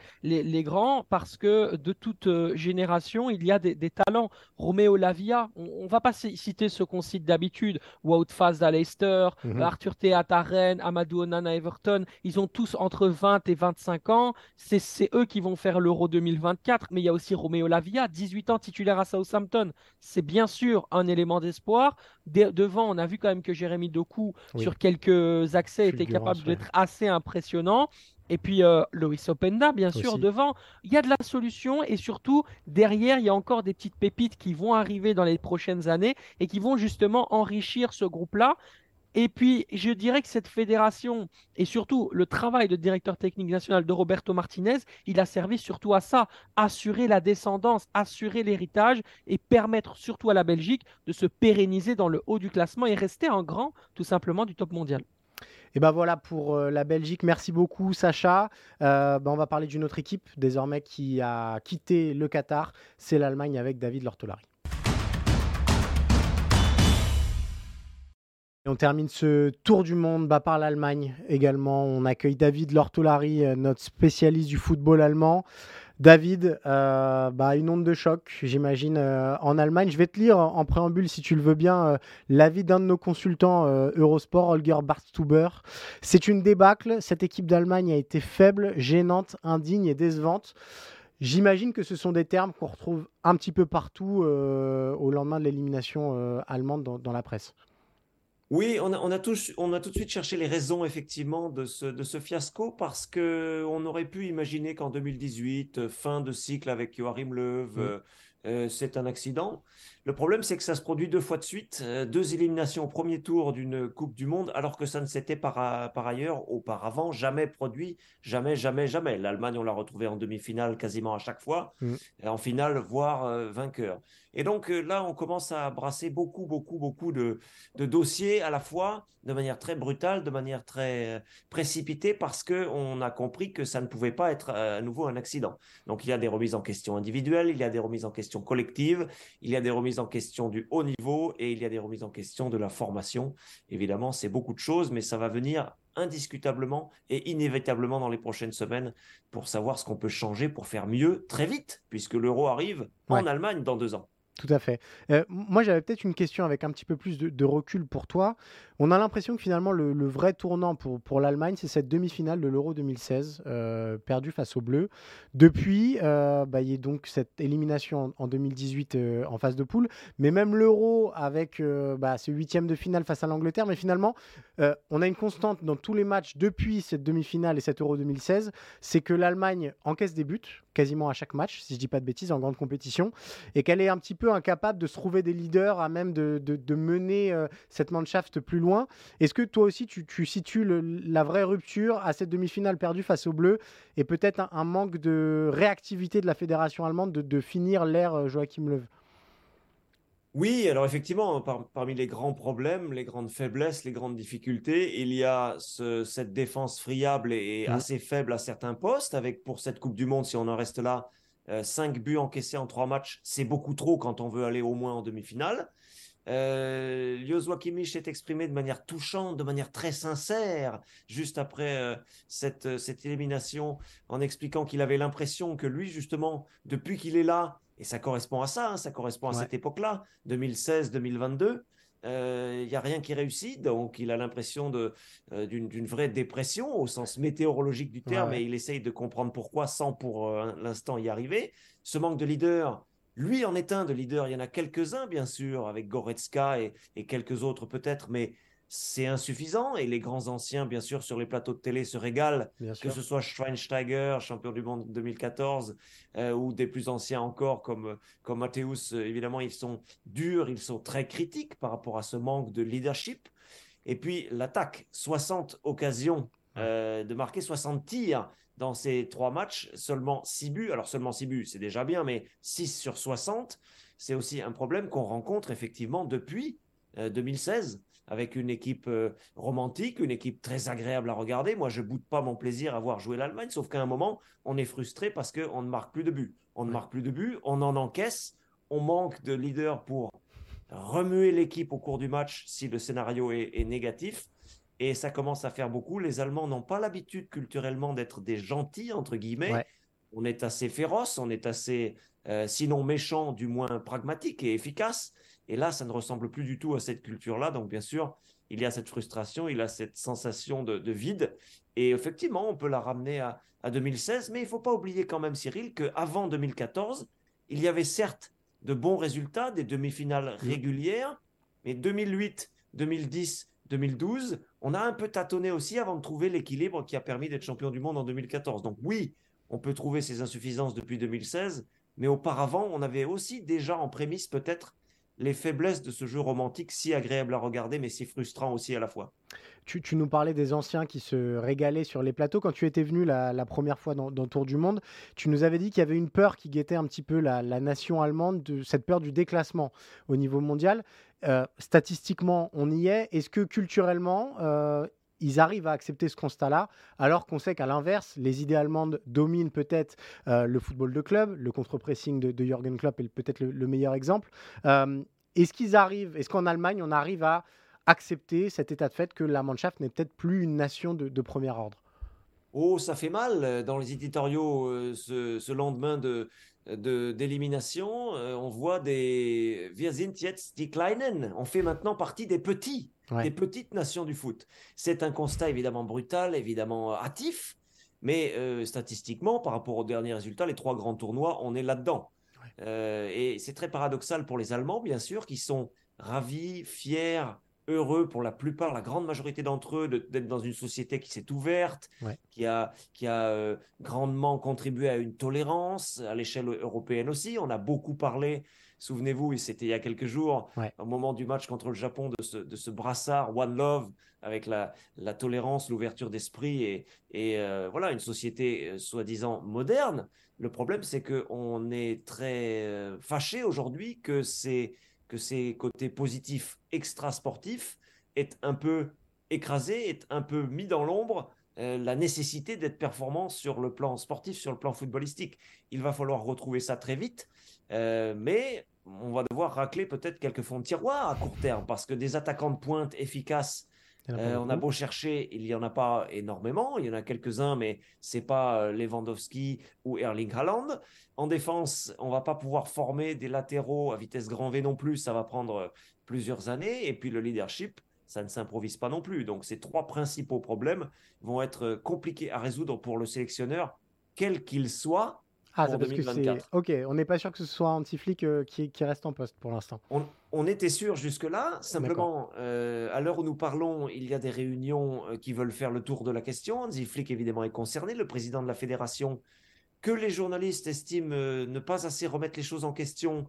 les grands parce que de toute génération, il y a des talents. Roméo Lavia, on ne va pas citer ceux qu'on cite d'habitude. Wout Faes à Leicester, Mhm. Arthur Théat à Rennes, Amadou Onana à Everton. Ils ont tous entre 20 et 25 ans. C'est eux qui vont faire l'Euro 2024. Mais il y a aussi Roméo Lavia, 18 ans, titulaire à Southampton. C'est bien sûr un élément d'espoir. Devant, on a vu quand même que Jérémy Doku Oui, sur quelques accès était fulgurance, capable ouais. d'être assez impressionnant. Et puis Loïs Openda, bien sûr, Aussi. devant. Il y a de la solution et surtout, derrière, il y a encore des petites pépites qui vont arriver dans les prochaines années et qui vont justement enrichir ce groupe-là. Et puis, je dirais que cette fédération et surtout le travail de directeur technique national de Roberto Martinez, il a servi surtout à ça, assurer la descendance, assurer l'héritage et permettre surtout à la Belgique de se pérenniser dans le haut du classement et rester en grand, tout simplement, du top mondial. Et ben voilà pour la Belgique. Merci beaucoup, Sacha. On va parler d'une autre équipe désormais qui a quitté le Qatar. C'est l'Allemagne avec David Lortolari. Et on termine ce tour du monde par l'Allemagne également. On accueille David Lortolari, notre spécialiste du football allemand. David, une onde de choc, j'imagine, en Allemagne. Je vais te lire en préambule, si tu le veux bien, l'avis d'un de nos consultants Eurosport, Holger Bartstuber. C'est une débâcle. Cette équipe d'Allemagne a été faible, gênante, indigne et décevante. J'imagine que ce sont des termes qu'on retrouve un petit peu partout au lendemain de l'élimination allemande dans la presse. Oui, on a tout de suite cherché les raisons effectivement de ce fiasco parce qu'on aurait pu imaginer qu'en 2018, fin de cycle avec Joachim Löw, c'est un accident. Le problème, c'est que ça se produit 2 fois de suite, 2 éliminations au premier tour d'une Coupe du Monde, alors que ça ne s'était par ailleurs auparavant jamais produit, jamais, jamais, jamais. L'Allemagne, on l'a retrouvée en demi-finale quasiment à chaque fois, et en finale, voire vainqueur. Et donc là, on commence à brasser beaucoup, beaucoup, beaucoup de dossiers à la fois de manière très brutale, de manière très précipitée, parce qu'on a compris que ça ne pouvait pas être à nouveau un accident. Donc il y a des remises en question individuelles, il y a des remises en question collectives, il y a des remises en question du haut niveau et il y a des remises en question de la formation. Évidemment, c'est beaucoup de choses, mais ça va venir indiscutablement et inévitablement dans les prochaines semaines pour savoir ce qu'on peut changer pour faire mieux très vite, puisque l'Euro arrive en Allemagne dans 2 ans. Tout à fait. Moi, j'avais peut-être une question avec un petit peu plus de recul pour toi. On a l'impression que finalement, le vrai tournant pour l'Allemagne, c'est cette demi-finale de l'Euro 2016, perdue face aux Bleus. Depuis, il y a donc cette élimination en 2018 en phase de poule, mais même l'Euro avec ce huitième de finale face à l'Angleterre. Mais finalement, on a une constante dans tous les matchs depuis cette demi-finale et cette Euro 2016, c'est que l'Allemagne encaisse des buts quasiment à chaque match, si je ne dis pas de bêtises, en grande compétition, et qu'elle est un petit peu incapable de se trouver des leaders à même de mener cette Mannschaft plus loin. Est-ce que toi aussi tu situes la vraie rupture à cette demi-finale perdue face aux Bleus et peut-être un manque de réactivité de la fédération allemande de finir l'ère Joachim Löw? Oui, alors effectivement, parmi les grands problèmes, les grandes faiblesses, les grandes difficultés, il y a cette défense friable et assez faible à certains postes, avec pour cette Coupe du Monde, si on en reste là, 5 buts encaissés en 3 matchs, c'est beaucoup trop quand on veut aller au moins en demi-finale. Joshua Kimmich s'est exprimé de manière touchante, de manière très sincère, juste après cette élimination, en expliquant qu'il avait l'impression que lui, justement, depuis qu'il est là, et ça correspond à ça, ça correspond à cette époque-là, 2016-2022, il n'y a rien qui réussit, donc il a l'impression d'une vraie dépression au sens météorologique du terme, et il essaye de comprendre pourquoi sans pour l'instant y arriver. Ce manque de leader, lui en est un de leader, il y en a quelques-uns bien sûr, avec Goretzka et quelques autres peut-être, mais c'est insuffisant, et les grands anciens bien sûr sur les plateaux de télé se régalent, que ce soit Schweinsteiger, champion du monde 2014, ou des plus anciens encore comme Matthäus, évidemment ils sont durs, ils sont très critiques par rapport à ce manque de leadership. Et puis l'attaque, 60 occasions de marquer 60 tirs dans ces 3 matchs, seulement 6 buts. Alors seulement 6 buts, c'est déjà bien, mais 6 sur 60, c'est aussi un problème qu'on rencontre effectivement depuis 2016, avec une équipe romantique, une équipe très agréable à regarder. Moi, je ne boude pas mon plaisir à voir jouer l'Allemagne, sauf qu'à un moment, on est frustré parce qu'on ne marque plus de buts. On ne marque plus de buts, on en encaisse, on manque de leader pour remuer l'équipe au cours du match si le scénario est négatif. Et ça commence à faire beaucoup. Les Allemands n'ont pas l'habitude culturellement d'être des gentils, entre guillemets. On est assez féroce, on est assez, sinon méchant, du moins pragmatique et efficace. Et là, ça ne ressemble plus du tout à cette culture-là. Donc, bien sûr, il y a cette frustration, il y a cette sensation de vide. Et effectivement, on peut la ramener à 2016. Mais il ne faut pas oublier quand même, Cyril, qu'avant 2014, il y avait certes de bons résultats, des demi-finales régulières. Mais 2008, 2010, 2012, on a un peu tâtonné aussi avant de trouver l'équilibre qui a permis d'être champion du monde en 2014. Donc oui, on peut trouver ces insuffisances depuis 2016, mais auparavant, on avait aussi déjà en prémisse peut-être les faiblesses de ce jeu romantique si agréable à regarder, mais si frustrant aussi à la fois. Tu nous parlais des anciens qui se régalaient sur les plateaux. Quand tu étais venu la première fois dans Tour du Monde, tu nous avais dit qu'il y avait une peur qui guettait un petit peu la nation allemande, cette peur du déclassement au niveau mondial. Statistiquement, on y est. Est-ce que culturellement, ils arrivent à accepter ce constat-là, alors qu'on sait qu'à l'inverse, les idées allemandes dominent peut-être le football de club, le contre-pressing de Jürgen Klopp est peut-être le meilleur exemple. Est-ce qu'en Allemagne, on arrive à accepter cet état de fait que la Mannschaft n'est peut-être plus une nation de premier ordre? Oh, ça fait mal. Dans les éditoriaux, ce lendemain d'élimination, on voit des Wir sind jetzt die Kleinen. On fait maintenant partie des petits, des petites nations du foot. C'est un constat évidemment brutal, évidemment hâtif, mais statistiquement, par rapport aux derniers résultats, les 3 grands tournois, on est là-dedans. Et c'est très paradoxal pour les Allemands, bien sûr, qui sont ravis, fiers, heureux pour la plupart, la grande majorité d'entre eux, d'être dans une société qui s'est ouverte, qui a grandement contribué à une tolérance, à l'échelle européenne aussi. On a beaucoup parlé, souvenez-vous, c'était il y a quelques jours, au moment du match contre le Japon, de ce brassard One Love, avec la tolérance, l'ouverture d'esprit et voilà, une société soi-disant moderne. Le problème, c'est qu'on est très fâché aujourd'hui que ces côtés positifs extra-sportifs est un peu écrasé, est un peu mis dans l'ombre la nécessité d'être performant sur le plan sportif, sur le plan footballistique. Il va falloir retrouver ça très vite, mais on va devoir racler peut-être quelques fonds de tiroir à court terme, parce que des attaquants de pointe efficaces Il y en a pas On a beaucoup. beau chercher, il n'y en a pas énormément. Il y en a quelques-uns, mais ce n'est pas Lewandowski ou Erling Haaland. En défense, on ne va pas pouvoir former des latéraux à vitesse grand V non plus. Ça va prendre plusieurs années. Et puis le leadership, ça ne s'improvise pas non plus. Donc ces 3 principaux problèmes vont être compliqués à résoudre pour le sélectionneur, quel qu'il soit, Ah, pour c'est parce que c'est. 2024. Ok, on n'est pas sûr que ce soit Anti-Flick qui reste en poste pour l'instant. On était sûr jusque-là, D'accord. simplement, à l'heure où nous parlons, il y a des réunions qui veulent faire le tour de la question. Hansi Flick, évidemment, est concerné, le président de la fédération, que les journalistes estiment ne pas assez remettre les choses en question,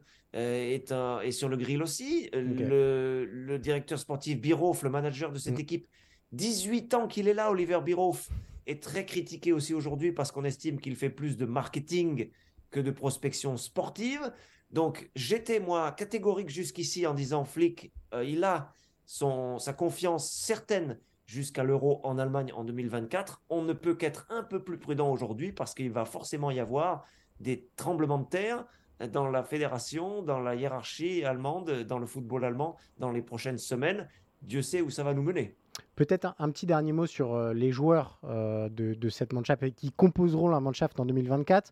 est sur le grill aussi. Ok. Le directeur sportif Bierhoff, le manager de cette équipe, 18 ans qu'il est là, Oliver Bierhoff, est très critiqué aussi aujourd'hui parce qu'on estime qu'il fait plus de marketing que de prospection sportive. Donc, j'étais, moi, catégorique jusqu'ici en disant Flick, il a sa confiance certaine jusqu'à l'Euro en Allemagne en 2024. On ne peut qu'être un peu plus prudent aujourd'hui parce qu'il va forcément y avoir des tremblements de terre dans la fédération, dans la hiérarchie allemande, dans le football allemand, dans les prochaines semaines. Dieu sait où ça va nous mener. Peut-être un petit dernier mot sur les joueurs de cette Mannschaft et qui composeront la Mannschaft en 2024.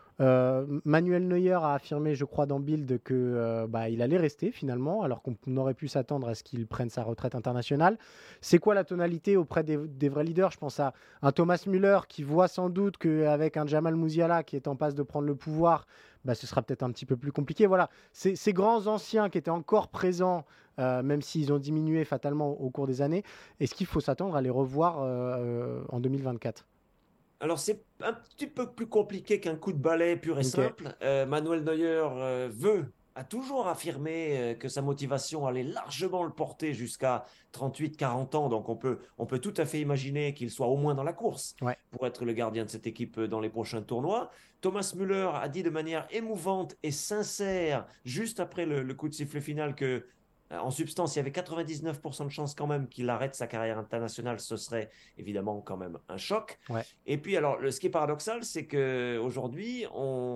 Manuel Neuer a affirmé, je crois, dans Bild que il allait rester finalement, alors qu'on aurait pu s'attendre à ce qu'il prenne sa retraite internationale. C'est quoi la tonalité auprès des vrais leaders? Je pense à un Thomas Müller qui voit sans doute qu'avec un Jamal Musiala qui est en passe de prendre le pouvoir, ce sera peut-être un petit peu plus compliqué. Voilà, ces grands anciens qui étaient encore présents, même s'ils ont diminué fatalement au cours des années, est-ce qu'il faut s'attendre à les revoir en 2024? Alors, c'est un petit peu plus compliqué qu'un coup de balai pur et simple. Manuel Neuer a toujours affirmé que sa motivation allait largement le porter jusqu'à 38-40 ans. Donc, on peut tout à fait imaginer qu'il soit au moins dans la course pour être le gardien de cette équipe dans les prochains tournois. Thomas Müller a dit de manière émouvante et sincère, juste après le coup de sifflet final, que en substance, il y avait 99% de chances quand même qu'il arrête sa carrière internationale. Ce serait évidemment quand même un choc. Et puis, alors, ce qui est paradoxal, c'est qu'aujourd'hui,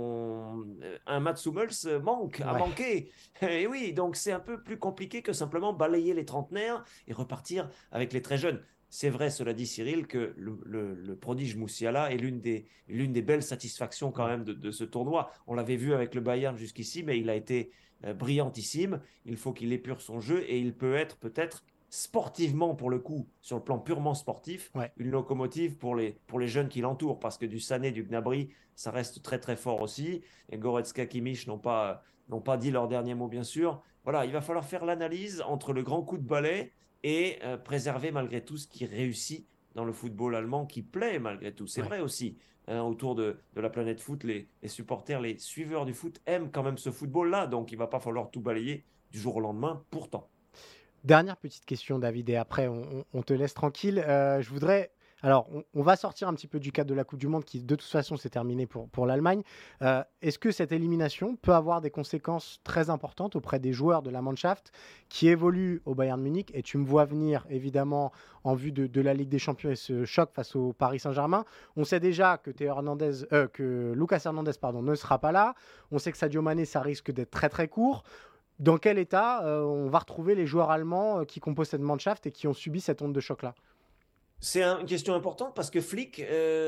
un Mats Hummels a manqué. Et oui, donc c'est un peu plus compliqué que simplement balayer les trentenaires et repartir avec les très jeunes. C'est vrai, cela dit, Cyril, que le prodige Musiala est l'une des belles satisfactions quand même de ce tournoi. On l'avait vu avec le Bayern jusqu'ici, mais il a été brillantissime. Il faut qu'il épure son jeu et il peut être peut-être sportivement, pour le coup, sur le plan purement sportif, une locomotive pour les jeunes qui l'entourent, parce que du Sané, du Gnabry, ça reste très très fort aussi. Et Goretzka, Kimmich n'ont pas dit leur dernier mot, bien sûr. Voilà, il va falloir faire l'analyse entre le grand coup de balai et préserver malgré tout ce qui réussit dans le football allemand, qui plaît malgré tout. C'est vrai aussi. Autour de la planète foot, les supporters, les suiveurs du foot aiment quand même ce football-là, donc il ne va pas falloir tout balayer du jour au lendemain, pourtant. Dernière petite question, David, et après on te laisse tranquille. Je voudrais... Alors, on va sortir un petit peu du cadre de la Coupe du Monde qui, de toute façon, s'est terminée pour l'Allemagne. Est-ce que cette élimination peut avoir des conséquences très importantes auprès des joueurs de la Mannschaft qui évoluent au Bayern Munich? Et tu me vois venir, évidemment, en vue de la Ligue des Champions et ce choc face au Paris Saint-Germain. On sait déjà que Lucas Hernandez ne sera pas là. On sait que Sadio Mané, ça risque d'être très, très court. Dans quel état on va retrouver les joueurs allemands qui composent cette Mannschaft et qui ont subi cette onde de choc-là? C'est une question importante parce que Flick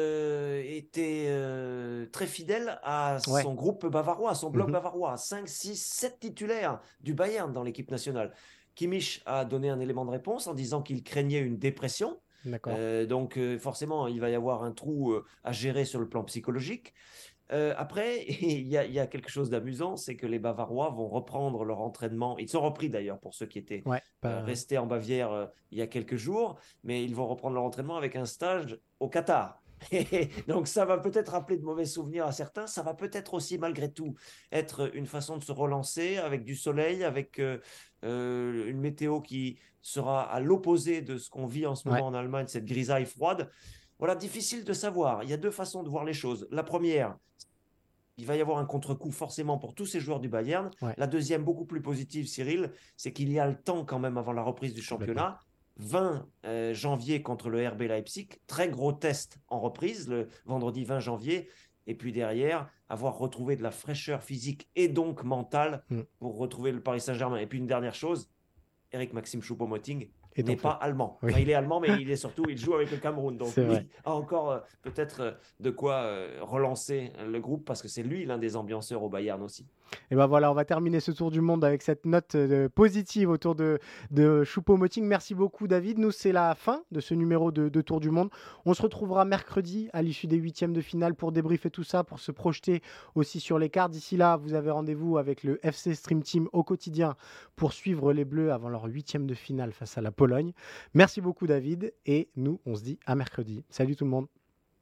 était très fidèle à son groupe bavarois, à son bloc bavarois. 5, 6, 7 titulaires du Bayern dans l'équipe nationale. Kimmich a donné un élément de réponse en disant qu'il craignait une dépression. Donc forcément, il va y avoir un trou à gérer sur le plan psychologique. Après, il y a quelque chose d'amusant, c'est que les Bavarois vont reprendre leur entraînement. Ils sont repris d'ailleurs pour ceux qui étaient restés en Bavière il y a quelques jours, mais ils vont reprendre leur entraînement avec un stage au Qatar. Donc ça va peut-être rappeler de mauvais souvenirs à certains, ça va peut-être aussi malgré tout être une façon de se relancer avec du soleil, avec une météo qui sera à l'opposé de ce qu'on vit en ce moment en Allemagne, cette grisaille froide. Voilà, difficile de savoir. Il y a 2 façons de voir les choses. La première, il va y avoir un contre-coup forcément pour tous ces joueurs du Bayern. La deuxième, beaucoup plus positive, Cyril, c'est qu'il y a le temps quand même avant la reprise du championnat. 20 janvier contre le RB Leipzig, très gros test en reprise, le vendredi 20 janvier. Et puis derrière, avoir retrouvé de la fraîcheur physique et donc mentale pour retrouver le Paris Saint-Germain. Et puis une dernière chose, Eric Maxime Choupo-Moting Et n'est donc, pas allemand. oui. Enfin, il est allemand, mais il joue avec le Cameroun. Donc C'est lui vrai. a encore peut-être de quoi relancer le groupe parce que c'est lui l'un des ambianceurs au Bayern aussi. Et ben voilà, on va terminer ce tour du monde avec cette note positive autour de Choupo-Moting. Merci beaucoup David. Nous, c'est la fin de ce numéro de Tour du Monde. On se retrouvera mercredi à l'issue des huitièmes de finale pour débriefer tout ça, pour se projeter aussi sur les quarts. D'ici là, vous avez rendez-vous avec le FC Stream Team au quotidien pour suivre les Bleus avant leur huitième de finale face à la Pologne. Merci beaucoup David et nous, on se dit à mercredi. Salut tout le monde.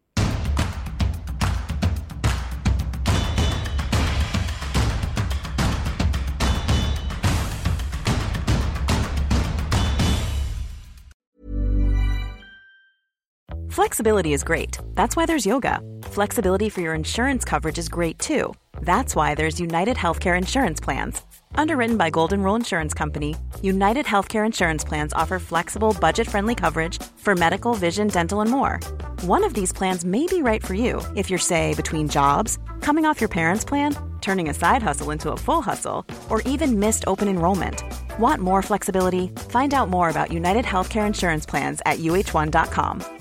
Flexibility is great. That's why there's yoga. Flexibility for your insurance coverage is great too. That's why there's United Healthcare Insurance Plans. Underwritten by Golden Rule Insurance Company, United Healthcare Insurance Plans offer flexible, budget-friendly coverage for medical, vision, dental, and more. One of these plans may be right for you if you're, say, between jobs, coming off your parents' plan, turning a side hustle into a full hustle, or even missed open enrollment. Want more flexibility? Find out more about United Healthcare Insurance Plans at uh1.com.